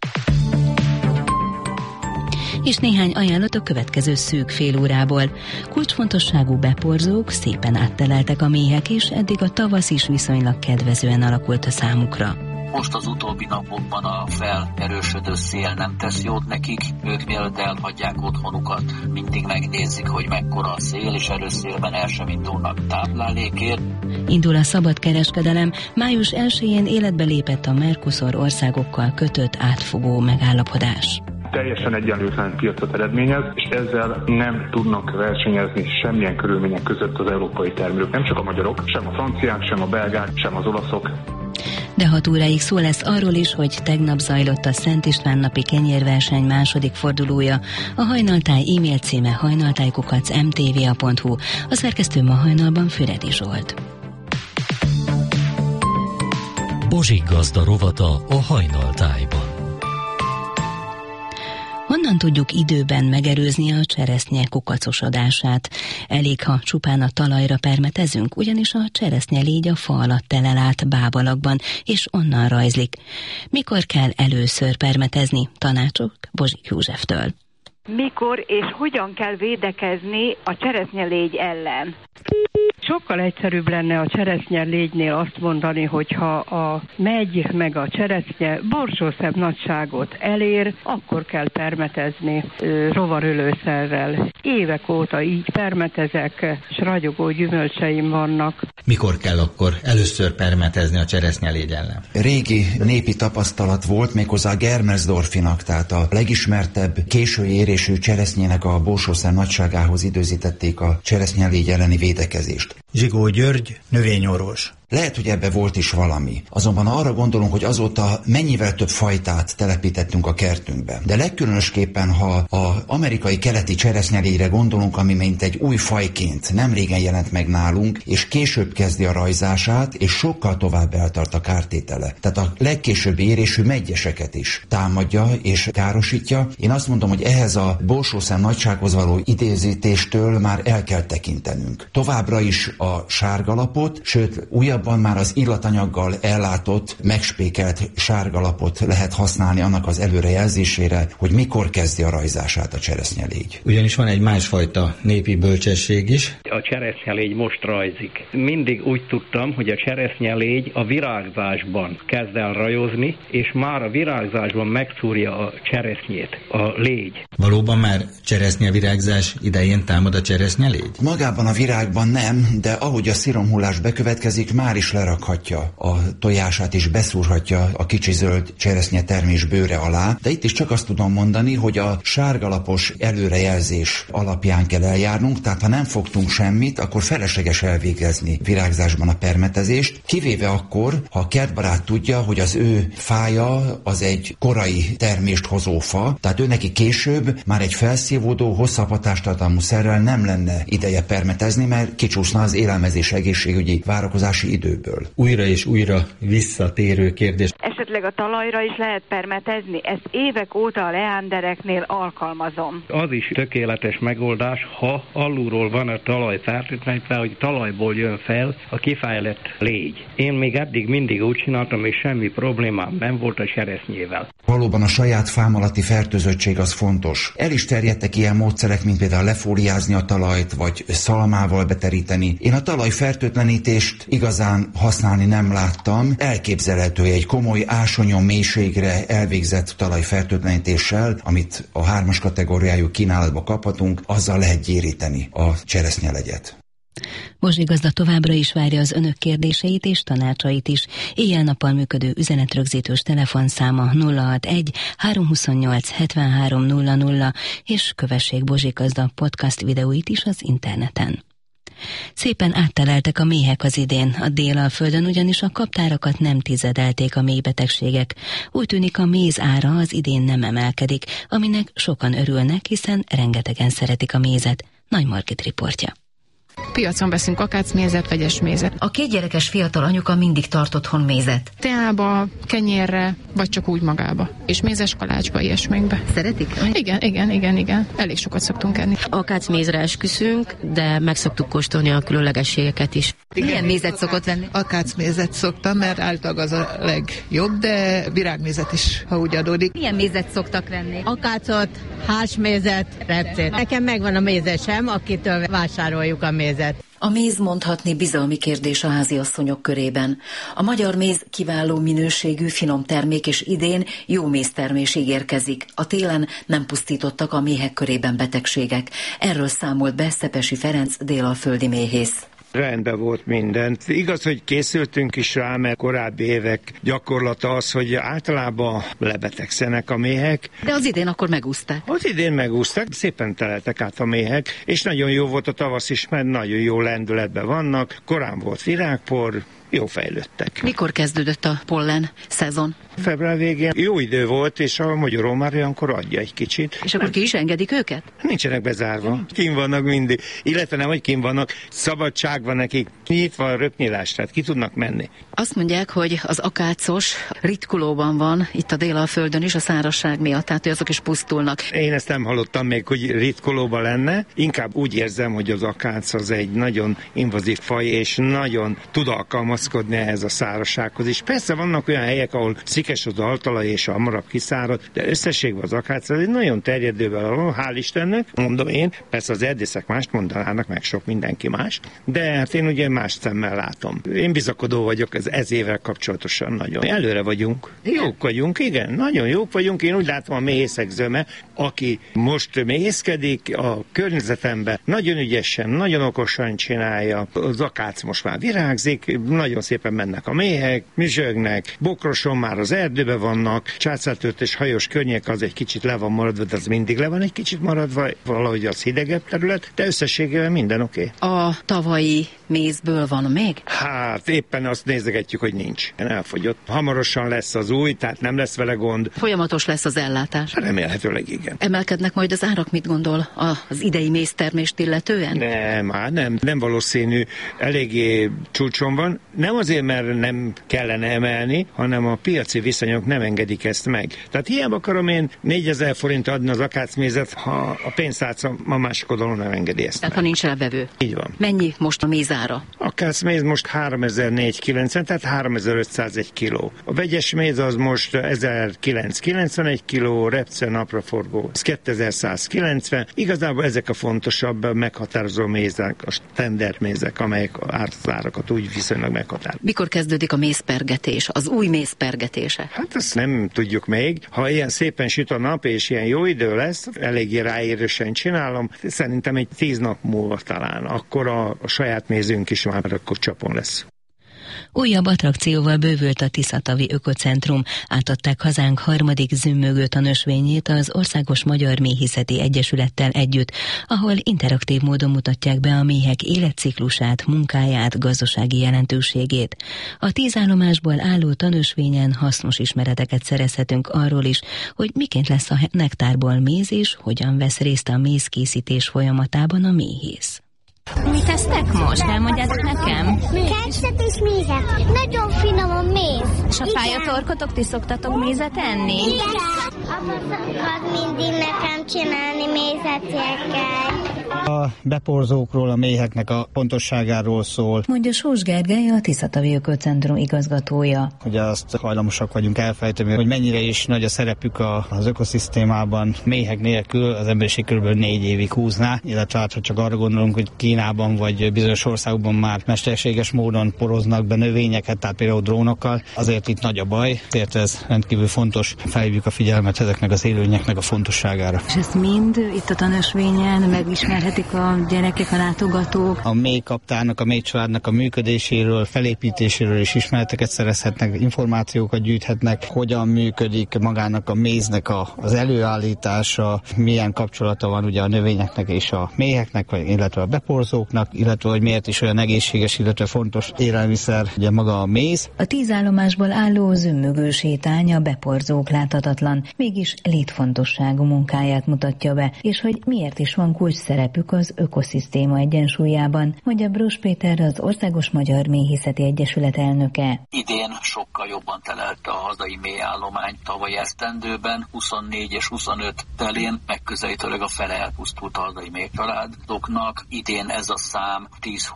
Speaker 2: És néhány ajánlat a következő szűk fél órából. Kulcsfontosságú beporzók, szépen átteleltek a méhek, és eddig a tavasz is viszonylag kedvezően alakult a számukra.
Speaker 16: Most az utóbbi napokban a felerősödő szél nem tesz jót nekik, ők mielőtt elhagyják otthonukat, mindig megnézik, hogy mekkora a szél, és erőszélben el sem indulnak táplálékért.
Speaker 2: Indul a szabadkereskedelem, május 1-én életbe lépett a Mercosur országokkal kötött átfogó megállapodás.
Speaker 17: Teljesen egyenlőtlen piacot eredményez, és ezzel nem tudnak versenyezni semmilyen körülmények között az európai termelők. Nem csak a magyarok, sem a franciák, sem a belgák, sem az olaszok.
Speaker 2: De 6 óráig szó lesz arról is, hogy tegnap zajlott a Szent István napi kenyérverseny második fordulója. A Hajnaltáj e-mail címe hajnaltáj@mtva.hu. A szerkesztő ma hajnalban Füredi Zsolt.
Speaker 3: Bozsik Gazda rovata a Hajnaltájban.
Speaker 2: Honnan tudjuk időben megelőzni a cseresznye kukacosodását? Elég, ha csupán a talajra permetezünk, ugyanis a cseresznyelégy a fa alatt telel át bábalakban, és onnan rajzlik. Mikor kell először permetezni? Tanácsok Bozsik Józseftől.
Speaker 18: Mikor és hogyan kell védekezni a cseresznyelégy ellen? Sokkal egyszerűbb lenne a cseresznyelégynél azt mondani, hogyha a megy meg a cseresznye borsószem nagyságot elér, akkor kell permetezni rovarölőszerrel. Évek óta így permetezek, és ragyogó gyümölcseim vannak.
Speaker 19: Mikor kell akkor először permetezni a cseresznyelégy ellen?
Speaker 20: Régi népi tapasztalat volt, méghozzá a Germersdorfinak, tehát a legismertebb késői érésű cseresznyének a borsószem nagyságához időzítették a cseresznyelégy elleni védekezést.
Speaker 21: Zsigó György, növényorvos.
Speaker 20: Lehet, hogy ebbe volt is valami. Azonban arra gondolunk, hogy azóta mennyivel több fajtát telepítettünk a kertünkbe. De legkülönösképpen, ha az amerikai keleti cseresznyelégyre gondolunk, ami mint egy új fajként nem régen jelent meg nálunk, és később kezdi a rajzását, és sokkal tovább eltart a kártétele. Tehát a legkésőbbi érésű meggyeseket is támadja és károsítja. Én azt mondom, hogy ehhez a borsószem nagysághoz való idézítéstől már el kell tekintenünk. Továbbra is a sárgalapot, sőt újabb már az illatanyaggal ellátott, megspékelt sárgalapot lehet használni annak az előrejelzésére, hogy mikor kezdi a rajzását a cseresznyelégy.
Speaker 19: Ugyanis van egy másfajta népi bölcsesség is.
Speaker 22: A cseresznyelégy most rajzik. Mindig úgy tudtam, hogy a cseresznyelégy a virágzásban kezd el rajozni, és már a virágzásban megszúrja a cseresznyét, a légy.
Speaker 19: Valóban már cseresznyevirágzás idején támad a cseresznyelégy?
Speaker 20: Magában a virágban nem, de ahogy a sziromhullás bekövetkezik, már is lerakhatja a tojását és beszúrhatja a kicsi zöld cseresznye termés bőre alá. De itt is csak azt tudom mondani, hogy a sárgalapos előrejelzés alapján kell eljárnunk, tehát ha nem fogtunk semmit, akkor felesleges elvégezni virágzásban a permetezést, kivéve akkor, ha a kertbarát tudja, hogy az ő fája az egy korai termést hozó fa, tehát ő neki később már egy felszívódó, hosszabb hatástartalmú szerrel nem lenne ideje permetezni, mert kicsúszna az élelmezés egészségügyi várakozási időből.
Speaker 19: Újra és újra visszatérő kérdés.
Speaker 23: Esetleg a talajra is lehet permetezni? Ezt évek óta a leándereknél alkalmazom.
Speaker 22: Az is tökéletes megoldás, ha alulról van a talaj fertőtlenítve, hogy talajból jön fel a kifejlett légy. Én még eddig mindig úgy csináltam, és semmi problémám nem volt a cseresznyével.
Speaker 20: Valóban a saját fám alatti fertőzöttség az fontos. El is terjedtek ilyen módszerek, mint például lefóliázni a talajt, vagy szalmával beteríteni. Én a talaj fertőtlenítést igazán használni nem láttam. Elképzelhető egy komoly ásonyom mélységre elvégzett talajfertőtlenítéssel, amit a 3-as kategóriájú kínálatba kaphatunk, azzal lehet gyéríteni a cseresznyelegyet.
Speaker 2: Bozsi gazda továbbra is várja az önök kérdéseit és tanácsait is. Éjjel-nappal működő üzenetrögzítős telefonszáma 061 328 73 00, és kövessék Bozsi gazda podcast videóit is az interneten. Szépen átteleltek a méhek az idén, a Délalföldön ugyanis a kaptárakat nem tizedelték a méhbetegségek. Úgy tűnik, a méz ára az idén nem emelkedik, aminek sokan örülnek, hiszen rengetegen szeretik a mézet. Nagy Margit riportja.
Speaker 24: Piacon veszünk akácmézet, vegyes mézet.
Speaker 1: A 2 gyerekes fiatal anyuka mindig tart otthon mézet.
Speaker 24: Teába, kenyérre, vagy csak úgy magába. És mézes kalácsba, ilyesmikbe.
Speaker 1: Szeretik?
Speaker 24: Igen. Elég sokat szoktunk enni.
Speaker 25: Akácmézre esküszünk, de meg szoktuk kóstolni a különlegességeket is.
Speaker 1: Milyen mézet szokott venni?
Speaker 26: Akácmézet szoktam, mert általában az a legjobb, de virágmézet is, ha úgy adódik.
Speaker 1: Milyen mézet szoktak venni?
Speaker 27: Akácot, házmézet, repcét. Nekem megvan a mézesem, akitől vásároljuk a mézet.
Speaker 1: A méz mondhatni bizalmi kérdés a háziasszonyok körében. A magyar méz kiváló minőségű, finom termék, és idén jó méztermés ígérkezik. A télen nem pusztítottak a méhek körében betegségek. Erről számolt be Szepesi Ferenc délalföldi méhész.
Speaker 28: Rendben volt minden. Igaz, hogy készültünk is rá, mert korábbi évek gyakorlata az, hogy általában lebetegszenek a méhek.
Speaker 1: De az idén akkor megúszták.
Speaker 28: Az idén megúszták, szépen teleltek át a méhek, és nagyon jó volt a tavasz is, mert nagyon jó lendületben vannak. Korán volt virágpor, jó fejlődtek.
Speaker 1: Mikor kezdődött a pollen szezon?
Speaker 28: Február végén jó idő volt, és a magyaró már olyankor adja egy kicsit.
Speaker 1: És akkor ki is engedik őket?
Speaker 28: Nincsenek bezárva. Kim vannak mindig. Illetve nem, hogy kim vannak, szabadság van nekik. Nyitva a röpnyilás, tehát ki tudnak menni.
Speaker 1: Azt mondják, hogy az akácos ritkulóban van, itt a Délalföldön is, a szárazság miatt, tehát hogy azok is pusztulnak.
Speaker 28: Én ezt nem hallottam még, hogy ritkulóban lenne. Inkább úgy érzem, hogy az akác az egy nagyon invazív faj, és nagyon tud alkalmazkodni ragaszkodni ehhez a szárazsághoz is. Persze vannak olyan helyek, ahol szikes az altalaj és hamarabb kiszárad, de összességben az akácra egy nagyon terjedővel van, hál' Istennek, mondom én, persze az erdészek mást mondanának, meg sok mindenki más, de hát én ugye más szemmel látom. Én bizakodó vagyok ez évvel kapcsolatosan nagyon. Előre vagyunk. Jók vagyunk, igen, nagyon jók vagyunk. Én úgy látom a méhészek zöme, aki most méhészkedik a környezetemben, nagyon ügyesen, nagyon okosan csinálja. Az akác most már virágzik, nagyon szépen mennek a méhek, mizsögnek, Bokroson már az erdőben vannak, Császártört és Hajós környék az egy kicsit le van maradva, de az mindig le van egy kicsit maradva, valahogy az hidegebb terület, de összességében minden oké.
Speaker 6: A tavalyi mézből van még?
Speaker 28: Hát éppen azt nézegetjük, hogy nincs. Elfogyott. Hamarosan lesz az új, tehát nem lesz vele gond.
Speaker 6: Folyamatos lesz az ellátás?
Speaker 28: Remélhetőleg igen.
Speaker 6: Emelkednek majd az árak, mit gondol az idei méztermést illetően?
Speaker 28: Nem valószínű, eléggé csúcson van. Nem azért, mert nem kellene emelni, hanem a piaci viszonyok nem engedik ezt meg. Tehát hiába akarom én 4000 forint adni az akácmézet, ha a pénztárca a másik oldalon nem engedi ezt.
Speaker 6: Tehát ha nincs elvevő.
Speaker 28: Így van.
Speaker 6: Mennyi most a mézára?
Speaker 28: Akácméz most 3490, tehát 3500 egy kiló. A vegyes méz az most 1991 kiló, repce napraforgó, ez 2190. Igazából ezek a fontosabb meghatározó mézek, a standard mézek, amelyek az árakat úgy viszonylag meghatároznak.
Speaker 6: Mikor kezdődik a mézpergetés, az új mézpergetése?
Speaker 28: Hát ezt nem tudjuk még. Ha ilyen szépen süt a nap, és ilyen jó idő lesz, eléggé ráérősen csinálom, szerintem egy 10 nap múlva talán. Akkor a saját mézünk is már akkor csapon lesz.
Speaker 2: Újabb attrakcióval bővült a Tiszatavi Ökocentrum. Átadták hazánk harmadik zümmögő tanösvényét az Országos Magyar Méhészeti Egyesülettel együtt, ahol interaktív módon mutatják be a méhek életciklusát, munkáját, gazdasági jelentőségét. A 10 állomásból álló tanösvényen hasznos ismereteket szerezhetünk arról is, hogy miként lesz a nektárból méz és hogyan vesz részt a mézkészítés folyamatában a méhész.
Speaker 7: Mit tesztek most? Elmondjátok nekem?
Speaker 8: Ketchup és mézet. Nagyon finom a méz.
Speaker 7: És a fájatorkotok, ti szoktatok mézet enni?
Speaker 8: Igen. Apa szokott mindig nekem csinálni mézetjekkel.
Speaker 21: A beporzókról, a méheknek a pontosságáról szól.
Speaker 2: Mondja Sós Gergely, a Tiszatavi Ökocentrum igazgatója.
Speaker 21: Ugye azt hajlamosak vagyunk elfejteni, hogy mennyire is nagy a szerepük az ökoszisztémában. Méhek nélkül az emberiség kb. 4 évig húzná, illetve hát, ha csak arra gondolunk, hogy Kínában vagy bizonyos országokban már mesterséges módon poroznak be növényeket, tehát például drónokkal. Azért itt nagy a baj, ezért ez rendkívül fontos. Felhívjuk a figyelmet ezeknek az élőnyeknek a fontosságára.
Speaker 2: És ezt mind itt a tanösvényen megismerhetik a gyerekek, a látogatók?
Speaker 21: A méhkaptárnak, a méhcsaládnak a működéséről, felépítéséről is ismereteket szerezhetnek, információkat gyűjthetnek, hogyan működik magának a méznek az előállítása, milyen kapcsolata van ugye a növényeknek és a méheknek, illetve a beporzóknak, illetve hogy miért is olyan egészséges, illetve fontos élelmiszer, ugye maga a méz.
Speaker 2: A 10 állomásból álló zümmögő sétány a beporzók láthatatlan, mégis létfontosságú munkáját mutatja be, és hogy miért is van kulcs szerepük az ökoszisztéma egyensúlyában, mondja Brós Péter, az Országos Magyar Méhészeti Egyesület elnöke.
Speaker 16: Idén sokkal jobban telelte a hazai méhállomány, tavaly esztendőben 24 és 25 telén megközelítőleg a fele elpusztult a hazai méhcsaládoknak. Idén ez a szám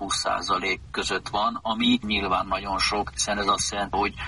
Speaker 16: 10-20% között van, ami nyilván nagyon sok, hiszen ez azt jelenti, hogy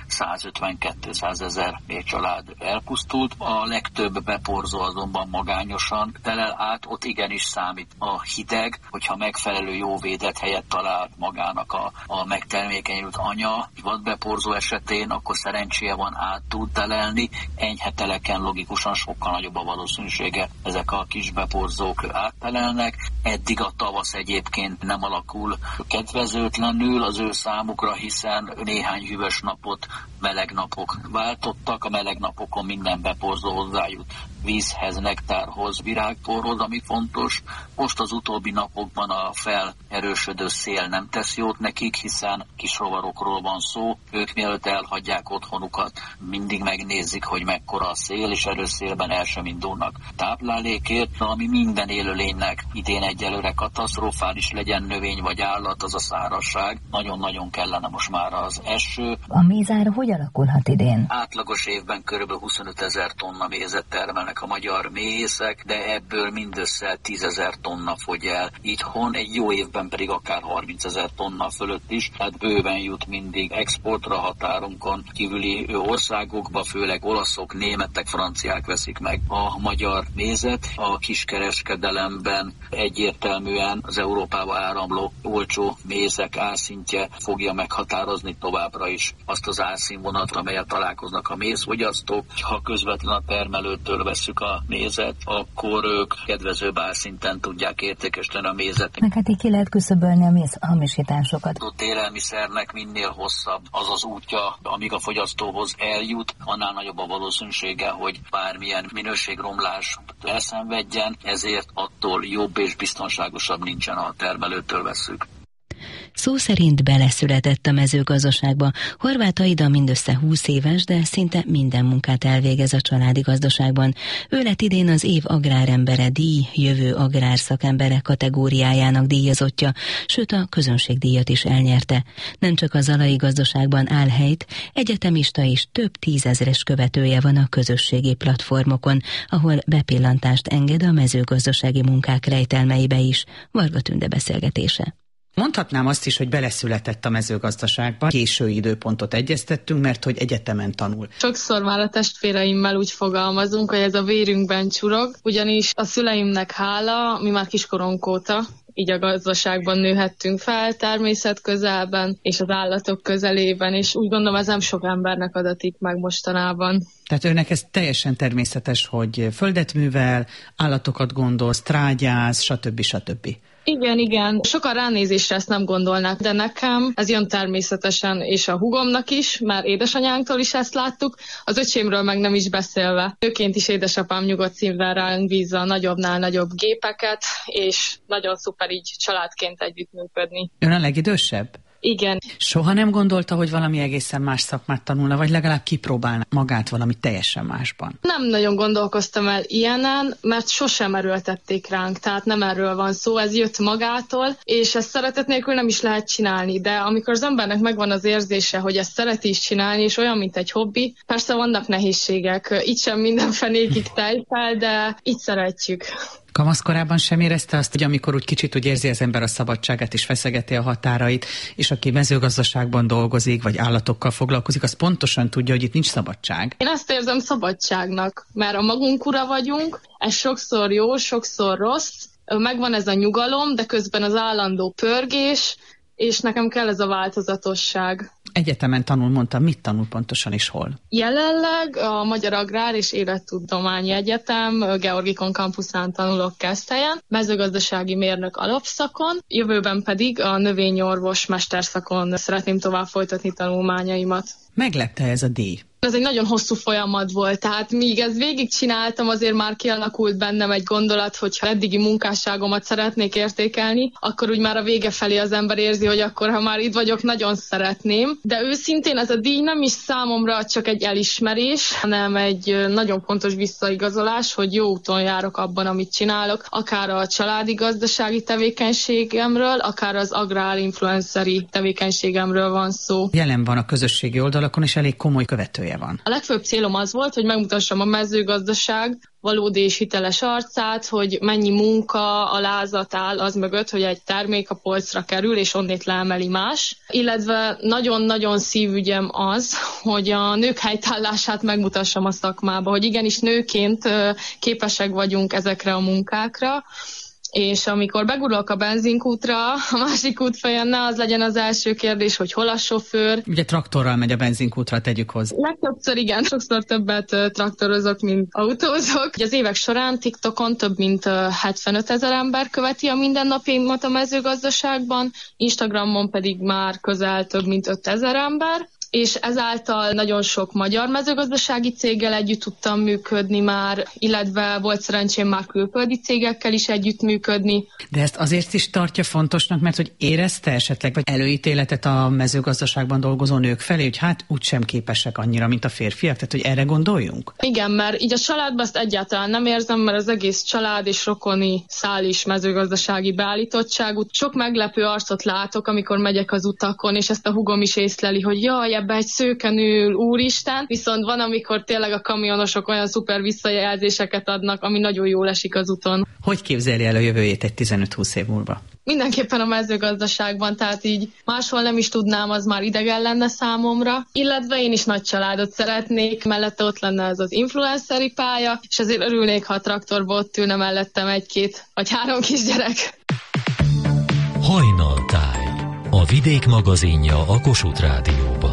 Speaker 16: 152-100 ezer méhcsalád elpusztult. A legtöbb beporzó azonban magányosan telel át, ott igenis számít a hideg, hogyha megfelelő jó védett helyet talál magának a megtermékenyült anya, vadbeporzó esetén, akkor szerencséje van, át tud telelni. Enyhe teleken logikusan sokkal nagyobb a valószínűsége, ezek a kis beporzók áttelelnek. Eddig a tavasz egyébként nem alakul kedvezőtlenül az ő számukra, hiszen néhány hűvös napot meleg napok váltottak, a meleg napokon minden beporzó hozzájut vízhez, nektárhoz, virágporhoz, ami fontos. Most az utóbbi napokban a felerősödő szél nem tesz jót nekik, hiszen kis rovarokról van szó. Ők mielőtt elhagyják otthonukat, mindig megnézik, hogy mekkora a szél, és erős szélben el sem indulnak táplálékért, ami minden élőlénynek idén egyelőre katasztrofális, legyen növény vagy állat, az a szárazság. Nagyon-nagyon kellene most már az eső.
Speaker 4: A mézár hogy alakulhat idén?
Speaker 16: Átlagos évben kb. 25 000 tonna mézet termelnek a magyar méhészek, de ebből mindössze 10 000 tonna fogy el itthon, egy jó évben pedig akár 30 000 tonna fölött is, tehát bőven jut mindig exportra határunkon kívüli országokba, főleg olaszok, németek, franciák veszik meg a magyar mézet. A kiskereskedelemben egyértelműen az Európába áramló olcsó mézek árszintje fogja meghatározni továbbra is azt az árszínvonalat, amelyet találkoznak a mézfogyasztók. Ha közvetlen a termelőtől vesszük a mézet, akkor ők kedvezőbb árszinten tudják értékesíteni a mézet.
Speaker 4: Meg hát így ki lehet küszöbölni a mézhamisításokat.
Speaker 16: A élelmiszernek minél hosszabb az az útja, amíg a fogyasztóhoz eljut, annál nagyobb a valószínűsége, hogy bármilyen minőségromlás elszenvedjen, ezért attól jobb és biztonságosabb nincsen, a termelőtől vesszük.
Speaker 2: Szó szerint beleszületett a mezőgazdaságba. Horváth Aida mindössze 20 éves, de szinte minden munkát elvégez a családi gazdaságban. Ő lett idén az év agrárembere díj, jövő agrárszakembere kategóriájának díjazottja, sőt a közönségdíjat is elnyerte. Nem csak a zalai gazdaságban áll helyt, egyetemista és több 10 000 követője van a közösségi platformokon, ahol bepillantást enged a mezőgazdasági munkák rejtelmeibe is. Varga Tünde beszélgetése.
Speaker 5: Mondhatnám azt is, hogy beleszületett a mezőgazdaságba. Késői időpontot egyeztettünk, mert hogy egyetemen tanul.
Speaker 9: Sokszor már a testvéreimmel úgy fogalmazunk, hogy ez a vérünkben csurog, ugyanis a szüleimnek hála, mi már kiskorunk óta így a gazdaságban nőhettünk fel, természet közelben és az állatok közelében, és úgy gondolom, ez nem sok embernek adatik meg mostanában.
Speaker 5: Tehát önnek ez teljesen természetes, hogy földet művel, állatokat gondoz, trágyáz, stb.
Speaker 9: Igen. Sokan ránézésre ezt nem gondolnák, de nekem ez jön természetesen, és a húgomnak is, már édesanyánktól is ezt láttuk, az öcsémről meg nem is beszélve. Őként is édesapám nyugodt szívvel ránk bízza a nagyobbnál nagyobb gépeket, és nagyon szuper így családként együttműködni.
Speaker 5: Ön a legidősebb?
Speaker 9: Igen.
Speaker 5: Soha nem gondolta, hogy valami egészen más szakmát tanulna, vagy legalább kipróbálna magát valami teljesen másban?
Speaker 9: Nem nagyon gondolkoztam el ilyenen, mert sosem erőltették ránk, tehát nem erről van szó, ez jött magától, és ezt szeretet nélkül nem is lehet csinálni, de amikor az embernek megvan az érzése, hogy ezt szereti is csinálni, és olyan, mint egy hobbi, persze vannak nehézségek, itt sem minden fenékig tejfel, de így szeretjük.
Speaker 5: Kamaszkorában sem érezte azt, hogy amikor úgy kicsit úgy érzi az ember a szabadságát és feszegeti a határait, és aki mezőgazdaságban dolgozik, vagy állatokkal foglalkozik, az pontosan tudja, hogy itt nincs szabadság.
Speaker 9: Én ezt érzem szabadságnak, mert a magunk ura vagyunk, ez sokszor jó, sokszor rossz, megvan ez a nyugalom, de közben az állandó pörgés, és nekem kell ez a változatosság.
Speaker 5: Egyetemen tanul, mondtam, mit tanul pontosan és hol?
Speaker 9: Jelenleg a Magyar Agrár és Élettudományi Egyetem Georgikon kampuszán tanulok Keszthelyen, mezőgazdasági mérnök alapszakon, jövőben pedig a növényorvos mesterszakon szeretném tovább folytatni tanulmányaimat.
Speaker 5: Meglepte ez a díj?
Speaker 9: Ez egy nagyon hosszú folyamat volt, tehát míg ezt végigcsináltam, azért már kialakult bennem egy gondolat, hogy ha eddigi munkásságomat szeretnék értékelni, akkor úgy már a vége felé az ember érzi, hogy akkor, ha már itt vagyok, nagyon szeretném. De őszintén ez a díj nem is számomra csak egy elismerés, hanem egy nagyon fontos visszaigazolás, hogy jó úton járok abban, amit csinálok, akár a családi gazdasági tevékenységemről, akár az agrárinfluenceri tevékenységemről van szó.
Speaker 5: Jelen van a közösségi oldalakon, és elég komoly követője van.
Speaker 9: A legfőbb célom az volt, hogy megmutassam a mezőgazdaság valódi és hiteles arcát, hogy mennyi munka, alázat áll az mögött, hogy egy termék a polcra kerül, és onnét leemeli más. Illetve nagyon-nagyon szívügyem az, hogy a nők helytállását megmutassam a szakmába, hogy igenis nőként képesek vagyunk ezekre a munkákra, és amikor begurulok a benzinkútra, a másik útfejen ne az legyen az első kérdés, hogy hol a sofőr.
Speaker 5: Ugye traktorral megy a benzinkútra, tegyük hozzá.
Speaker 9: Legtöbbször igen, sokszor többet traktorozok, mint autózok. Az évek során TikTokon több mint 75 000 ember követi a mindennapjaimat a mezőgazdaságban, Instagramon pedig már közel több mint 5 000 ember. és ezáltal nagyon sok magyar mezőgazdasági céggel együtt tudtam működni már, illetve volt szerencsém már külföldi cégekkel is együttműködni.
Speaker 5: De ezt azért is tartja fontosnak, mert hogy érezte esetleg, vagy előítéletet a mezőgazdaságban dolgozó nők felé, hogy hát úgysem képesek annyira, mint a férfiak, tehát hogy erre gondoljunk?
Speaker 9: Igen, mert így a családban ezt egyáltalán nem érzem, mert az egész család és rokoni szál is mezőgazdasági beállítottságú. Sok meglepő arcot látok, amikor megyek az utakon, és ezt a húgom is észleli, hogy jaj, ebbe egy szőken ül, úristen, viszont van, amikor tényleg a kamionosok olyan szuper visszajelzéseket adnak, ami nagyon jól esik az úton.
Speaker 5: Hogy képzeli el a jövőjét egy 15-20 év múlva?
Speaker 9: Mindenképpen a mezőgazdaságban, tehát így máshol nem is tudnám, az már idegen lenne számomra. Illetve én is nagy családot szeretnék, mellette ott lenne ez az influenceri pálya, és azért örülnék, ha a traktorba ott ülne mellettem 1-2 vagy 3 kisgyerek.
Speaker 3: Hajnaltáj, a Vidék magazinja a Kossuth Rádióban.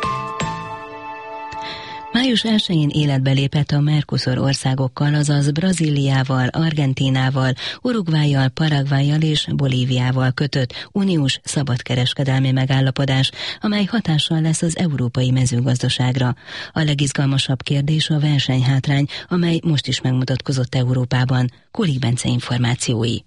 Speaker 2: Május 1-én életbe lépett a Mercosur országokkal, azaz Brazíliával, Argentínával, Uruguayjal, Paraguayjal és Bolíviával kötött uniós szabadkereskedelmi megállapodás, amely hatással lesz az európai mezőgazdaságra. A legizgalmasabb kérdés a versenyhátrány, amely most is megmutatkozott Európában. Kulik Bence információi.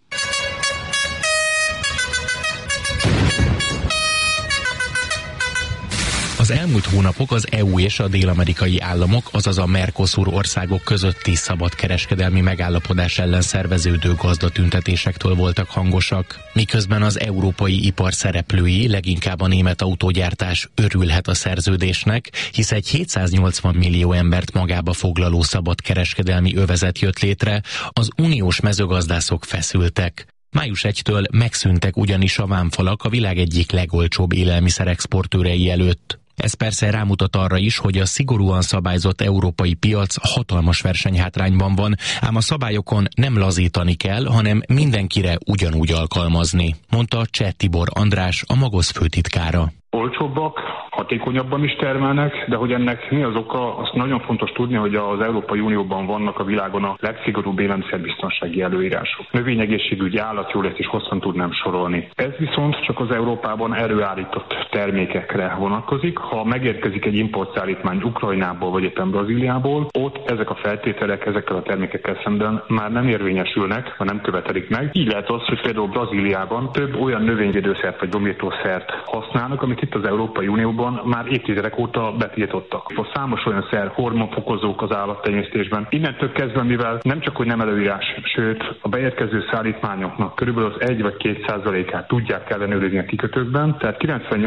Speaker 10: Az elmúlt hónapok az EU és a dél-amerikai államok, azaz a Mercosur országok közötti szabadkereskedelmi megállapodás ellen szerveződő gazdatüntetésektől voltak hangosak, miközben az európai ipar szereplői, leginkább a német autógyártás örülhet a szerződésnek, hisz egy 780 millió embert magába foglaló szabadkereskedelmi övezet jött létre, az uniós mezőgazdászok feszültek. Május 1-től megszűntek ugyanis a vámfalak a világ egyik legolcsóbb élelmiszer-exportőrei előtt. Ez persze rámutat arra is, hogy a szigorúan szabályzott európai piac hatalmas versenyhátrányban van, ám a szabályokon nem lazítani kell, hanem mindenkire ugyanúgy alkalmazni, mondta Cseh Tibor András, a Magosz főtitkára.
Speaker 11: Olcsóbbak, hatékonyabban is termelnek, de hogy ennek mi az oka, azt nagyon fontos tudni, hogy az Európai Unióban vannak a világon a legszigorúbb élelmiszerbiztonsági előírások. Növényegészségügyi, állatjólét is hosszan tudnám sorolni. Ez viszont csak az Európában előállított termékekre vonatkozik. Ha megérkezik egy importszállítmány Ukrajnából vagy éppen Brazíliából, ott ezek a feltételek ezekkel a termékekkel szemben már nem érvényesülnek, vagy nem követelik meg. Így lehet az, hogy például Brazíliában több olyan növényvédőszert vagy domítószert használnak, amit itt az Európai Unióban már évtizedek óta betiltottak. A számos olyan szer, hormonfokozók az állattenyésztésben. Innentől kezdve, mivel nem csak hogy nem előírás, sőt a beérkező szállítmányoknak körülbelül az 1 vagy 2%-át tudják ellenőrizni a kikötőkben, tehát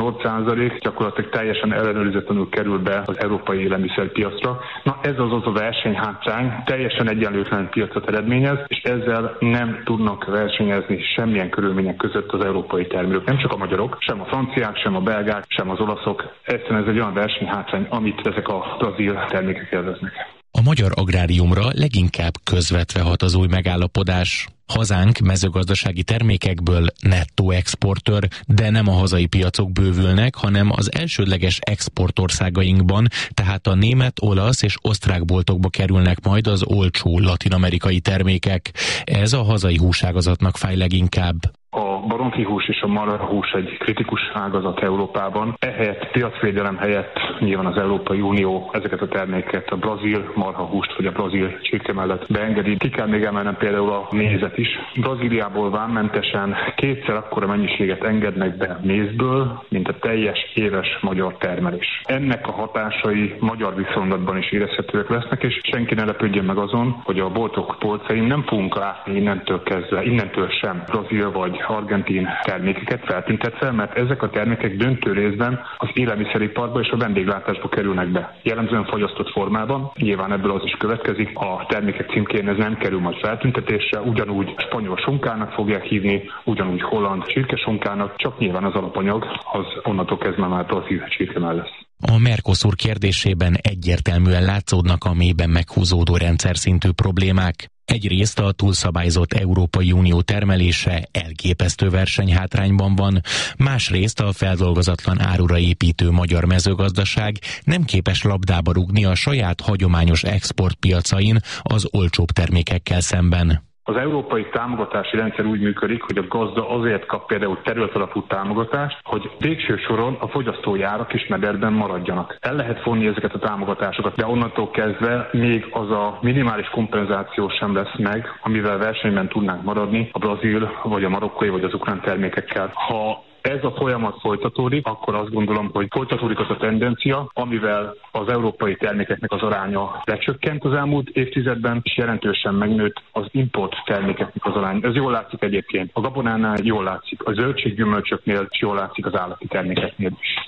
Speaker 11: 98% gyakorlatilag teljesen ellenőrizetlenül kerül be az európai élelmiszerpiacra. Na ez az a versenyhátrány, teljesen egyenlőtlen piacot eredményez, és ezzel nem tudnak versenyezni semmilyen körülmények között az európai termelők. Nem csak a magyarok, sem a franciák, sem a belgák, sem az olaszok. Egyszerűen ez egy olyan versenyhátrány, amit ezek a brazil termékek élveznek.
Speaker 10: A magyar agráriumra leginkább közvetve hat az új megállapodás. Hazánk mezőgazdasági termékekből nettó exportőr, de nem a hazai piacok bővülnek, hanem az elsődleges exportországainkban, tehát a német, olasz és osztrák boltokba kerülnek majd az olcsó latin-amerikai termékek. Ez a hazai húságazatnak fáj leginkább.
Speaker 11: A baromfihús és a marhahús egy kritikus ágazat Európában. Ehelyett piacvédelem helyett nyilván az Európai Unió ezeket a termékeket, a brazil marhahúst vagy a brazil csirke mellett beengedi. Ki kell még emelnem például a mézet is. Brazíliából vámmentesen 2-szer akkora mennyiséget engednek be mézből, mint a teljes éves magyar termelés. Ennek a hatásai magyar viszonylatban is érezhetőek lesznek, és senki ne lepődjön meg azon, hogy a boltok polcain nem fogunk látni innentől sem brazil vagy argentin termékeket feltüntetve, mert ezek a termékek döntő részben az élelmiszeriparba és a vendéglátásba kerülnek be. Jellemzően fagyasztott formában, nyilván ebből az is következik, a termékek címkén ez nem kerül majd feltüntetésre, ugyanúgy spanyol sonkának fogják hívni, ugyanúgy holland csirkesonkának, csak nyilván az alapanyag az onnantól kezdve már brazil csirke lesz.
Speaker 10: A Mercosur kérdésében egyértelműen látszódnak a mélyben meghúzódó rendszerszintű problémák. Egyrészt a túlszabályzott Európai Unió termelése elképesztő versenyhátrányban van, másrészt a feldolgozatlan árura építő magyar mezőgazdaság nem képes labdába rúgni a saját hagyományos exportpiacain az olcsóbb termékekkel szemben.
Speaker 11: Az európai támogatási rendszer úgy működik, hogy a gazda azért kap például területalapú támogatást, hogy végső soron a fogyasztói árak is mederben maradjanak. El lehet vonni ezeket a támogatásokat, de onnantól kezdve még az a minimális kompenzáció sem lesz meg, amivel versenyben tudnánk maradni a brazil, vagy a marokkói, vagy az ukrán termékekkel. Ha ez a folyamat folytatódik, akkor azt gondolom, hogy folytatódik az a tendencia, amivel az európai termékeknek az aránya lecsökkent az elmúlt évtizedben, és jelentősen megnőtt az import termékeknek az aránya. Ez jól látszik egyébként. A gabonánál jól látszik, a zöldséggyümölcsöknél is jól látszik, az állati termékeknél is.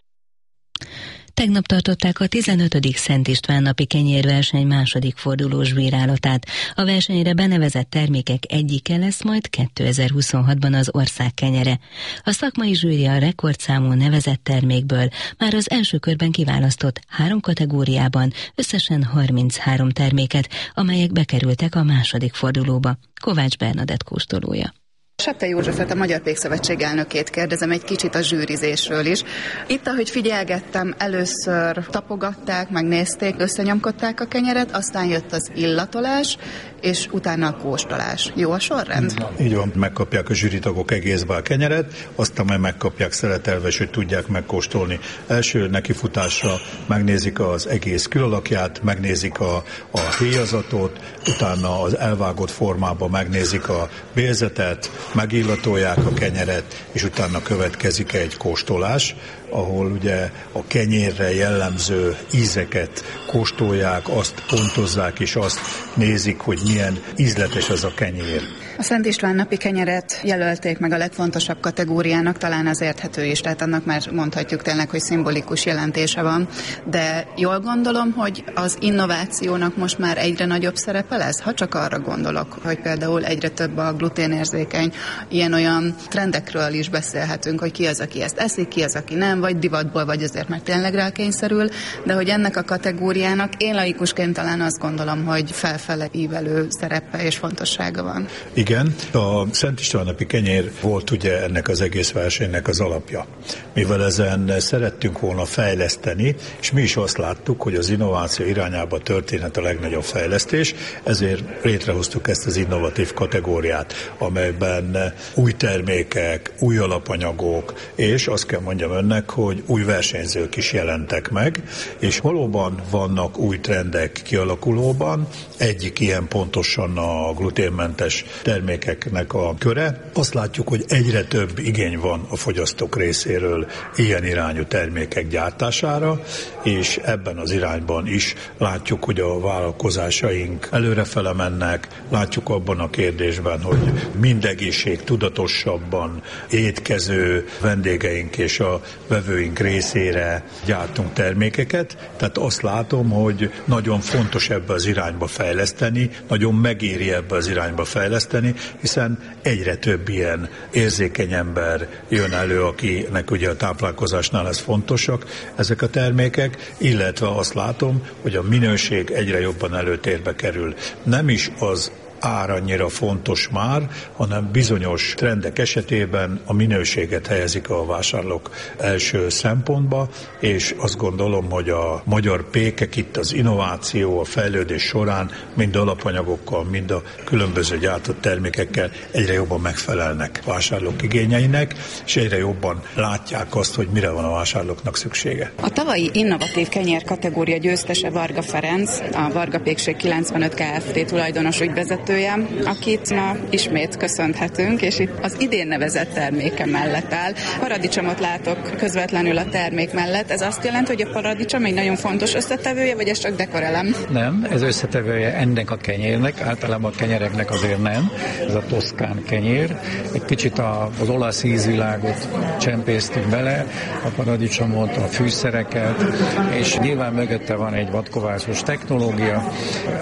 Speaker 2: Tegnap tartották a 15. Szent István napi kenyérverseny második fordulós bírálatát. A versenyre benevezett termékek egyike lesz majd 2026-ban az ország kenyere. A szakmai zsűri a rekordszámú nevezett termékből már az első körben kiválasztott 3 kategóriában összesen 33 terméket, amelyek bekerültek a második fordulóba. Kovács Bernadett kóstolója.
Speaker 12: Septe Józsefet, a Magyar Pékszövetség elnökét kérdezem egy kicsit a zsűrizésről is. Itt, ahogy figyelgettem, először tapogatták, megnézték, összenyomkodták a kenyeret, aztán jött az illatolás, és utána a kóstolás. Jó a sorrend?
Speaker 13: Így van, megkapják a zsűritagok egészbe a kenyeret, aztán majd megkapják szeletelve, és hogy tudják megkóstolni. Első nekifutásra megnézik az egész külalakját, megnézik a héjazatot, utána az elvágott formában megnézik a bélzetet, megillatolják a kenyeret, és utána következik egy kóstolás, ahol ugye a kenyérre jellemző ízeket kóstolják, azt pontozzák, és azt nézik, hogy milyen ízletes az a kenyér.
Speaker 12: A Szent István napi kenyeret jelölték meg a legfontosabb kategóriának, talán az érthető is, tehát annak már mondhatjuk tényleg, hogy szimbolikus jelentése van, de jól gondolom, hogy az innovációnak most már egyre nagyobb szerepe lesz, ha csak arra gondolok, hogy például egyre több a gluténérzékeny, ilyen-olyan trendekről is beszélhetünk, hogy ki az, aki ezt eszik, ki az, aki nem, vagy divatból, vagy azért már tényleg rákényszerül, de hogy ennek a kategóriának én laikusként talán azt gondolom, hogy felfele ívelő szerepe és fontossága van.
Speaker 13: Igen, a Szent István napi kenyér volt ugye ennek az egész versenynek az alapja. Mivel ezen szerettünk volna fejleszteni, és mi is azt láttuk, hogy az innováció irányába történhet a legnagyobb fejlesztés, ezért létrehoztuk ezt az innovatív kategóriát, amelyben új termékek, új alapanyagok, és azt kell mondjam önnek, hogy új versenyzők is jelentek meg, és valóban vannak új trendek kialakulóban, egyik ilyen pontosan a gluténmentes termékeknek a köre. Azt látjuk, hogy egyre több igény van a fogyasztók részéről ilyen irányú termékek gyártására, és ebben az irányban is látjuk, hogy a vállalkozásaink előrefele mennek, látjuk abban a kérdésben, hogy mindegészség tudatosabban étkező vendégeink és a vevőink részére gyártunk termékeket, tehát azt látom, hogy nagyon fontos ebbe az irányba fejleszteni, nagyon megéri ebbe az irányba fejleszteni, hiszen egyre több ilyen érzékeny ember jön elő, akinek ugye a táplálkozásnál ez fontosak, ezek a termékek, illetve azt látom, hogy a minőség egyre jobban előtérbe kerül. Nem is az ár annyira fontos már, hanem bizonyos trendek esetében a minőséget helyezik a vásárlók első szempontba, és azt gondolom, hogy a magyar pékek itt az innováció, a fejlődés során mind alapanyagokkal, mind a különböző gyártott termékekkel egyre jobban megfelelnek vásárlók igényeinek, és egyre jobban látják azt, hogy mire van a vásárlóknak szüksége.
Speaker 12: A tavalyi innovatív kenyér kategória győztese Varga Ferenc, a Varga Pékség 95 Kft. Tulajdonos ügyvezető, akit ma ismét köszönhetünk, és itt az idén nevezett terméke mellett áll. Paradicsomot látok közvetlenül a termék mellett. Ez azt jelenti, hogy a paradicsom egy nagyon fontos összetevője, vagy ez csak dekorelem?
Speaker 14: Nem, ez összetevője ennek a kenyérnek, általában a kenyereknek azért nem. Ez a toszkán kenyér. Egy kicsit az olasz ízvilágot csempésztük bele, a paradicsomot, a fűszereket, és nyilván mögötte van egy vadkovászos technológia.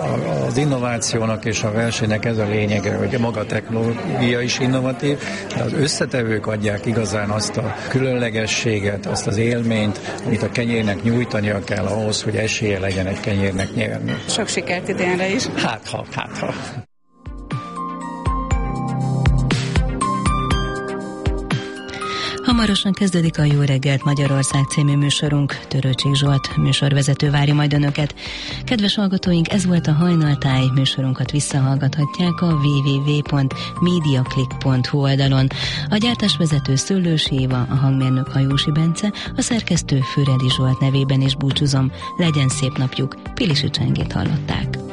Speaker 14: Az innovációnak és a versenynek ez a lényege, hogy maga a technológia is innovatív, de az összetevők adják igazán azt a különlegességet, azt az élményt, amit a kenyérnek nyújtania kell ahhoz, hogy esélye legyen egy kenyérnek nyerni.
Speaker 12: Sok sikert idénre is.
Speaker 14: Hát ha.
Speaker 2: A Hamarosan kezdődik a Jó reggelt Magyarország című műsorunk. Törőcsik Zsolt műsorvezető várja majd önöket. Kedves hallgatóink, ez volt a Hajnaltáj. Műsorunkat visszahallgathatják a www.mediaclick.hu oldalon. A gyártásvezető Szőlősi Éva, a hangmérnök Hajósi Bence, a szerkesztő Füredi Zsolt nevében is búcsúzom. Legyen szép napjuk, Pilisi Csengét hallották.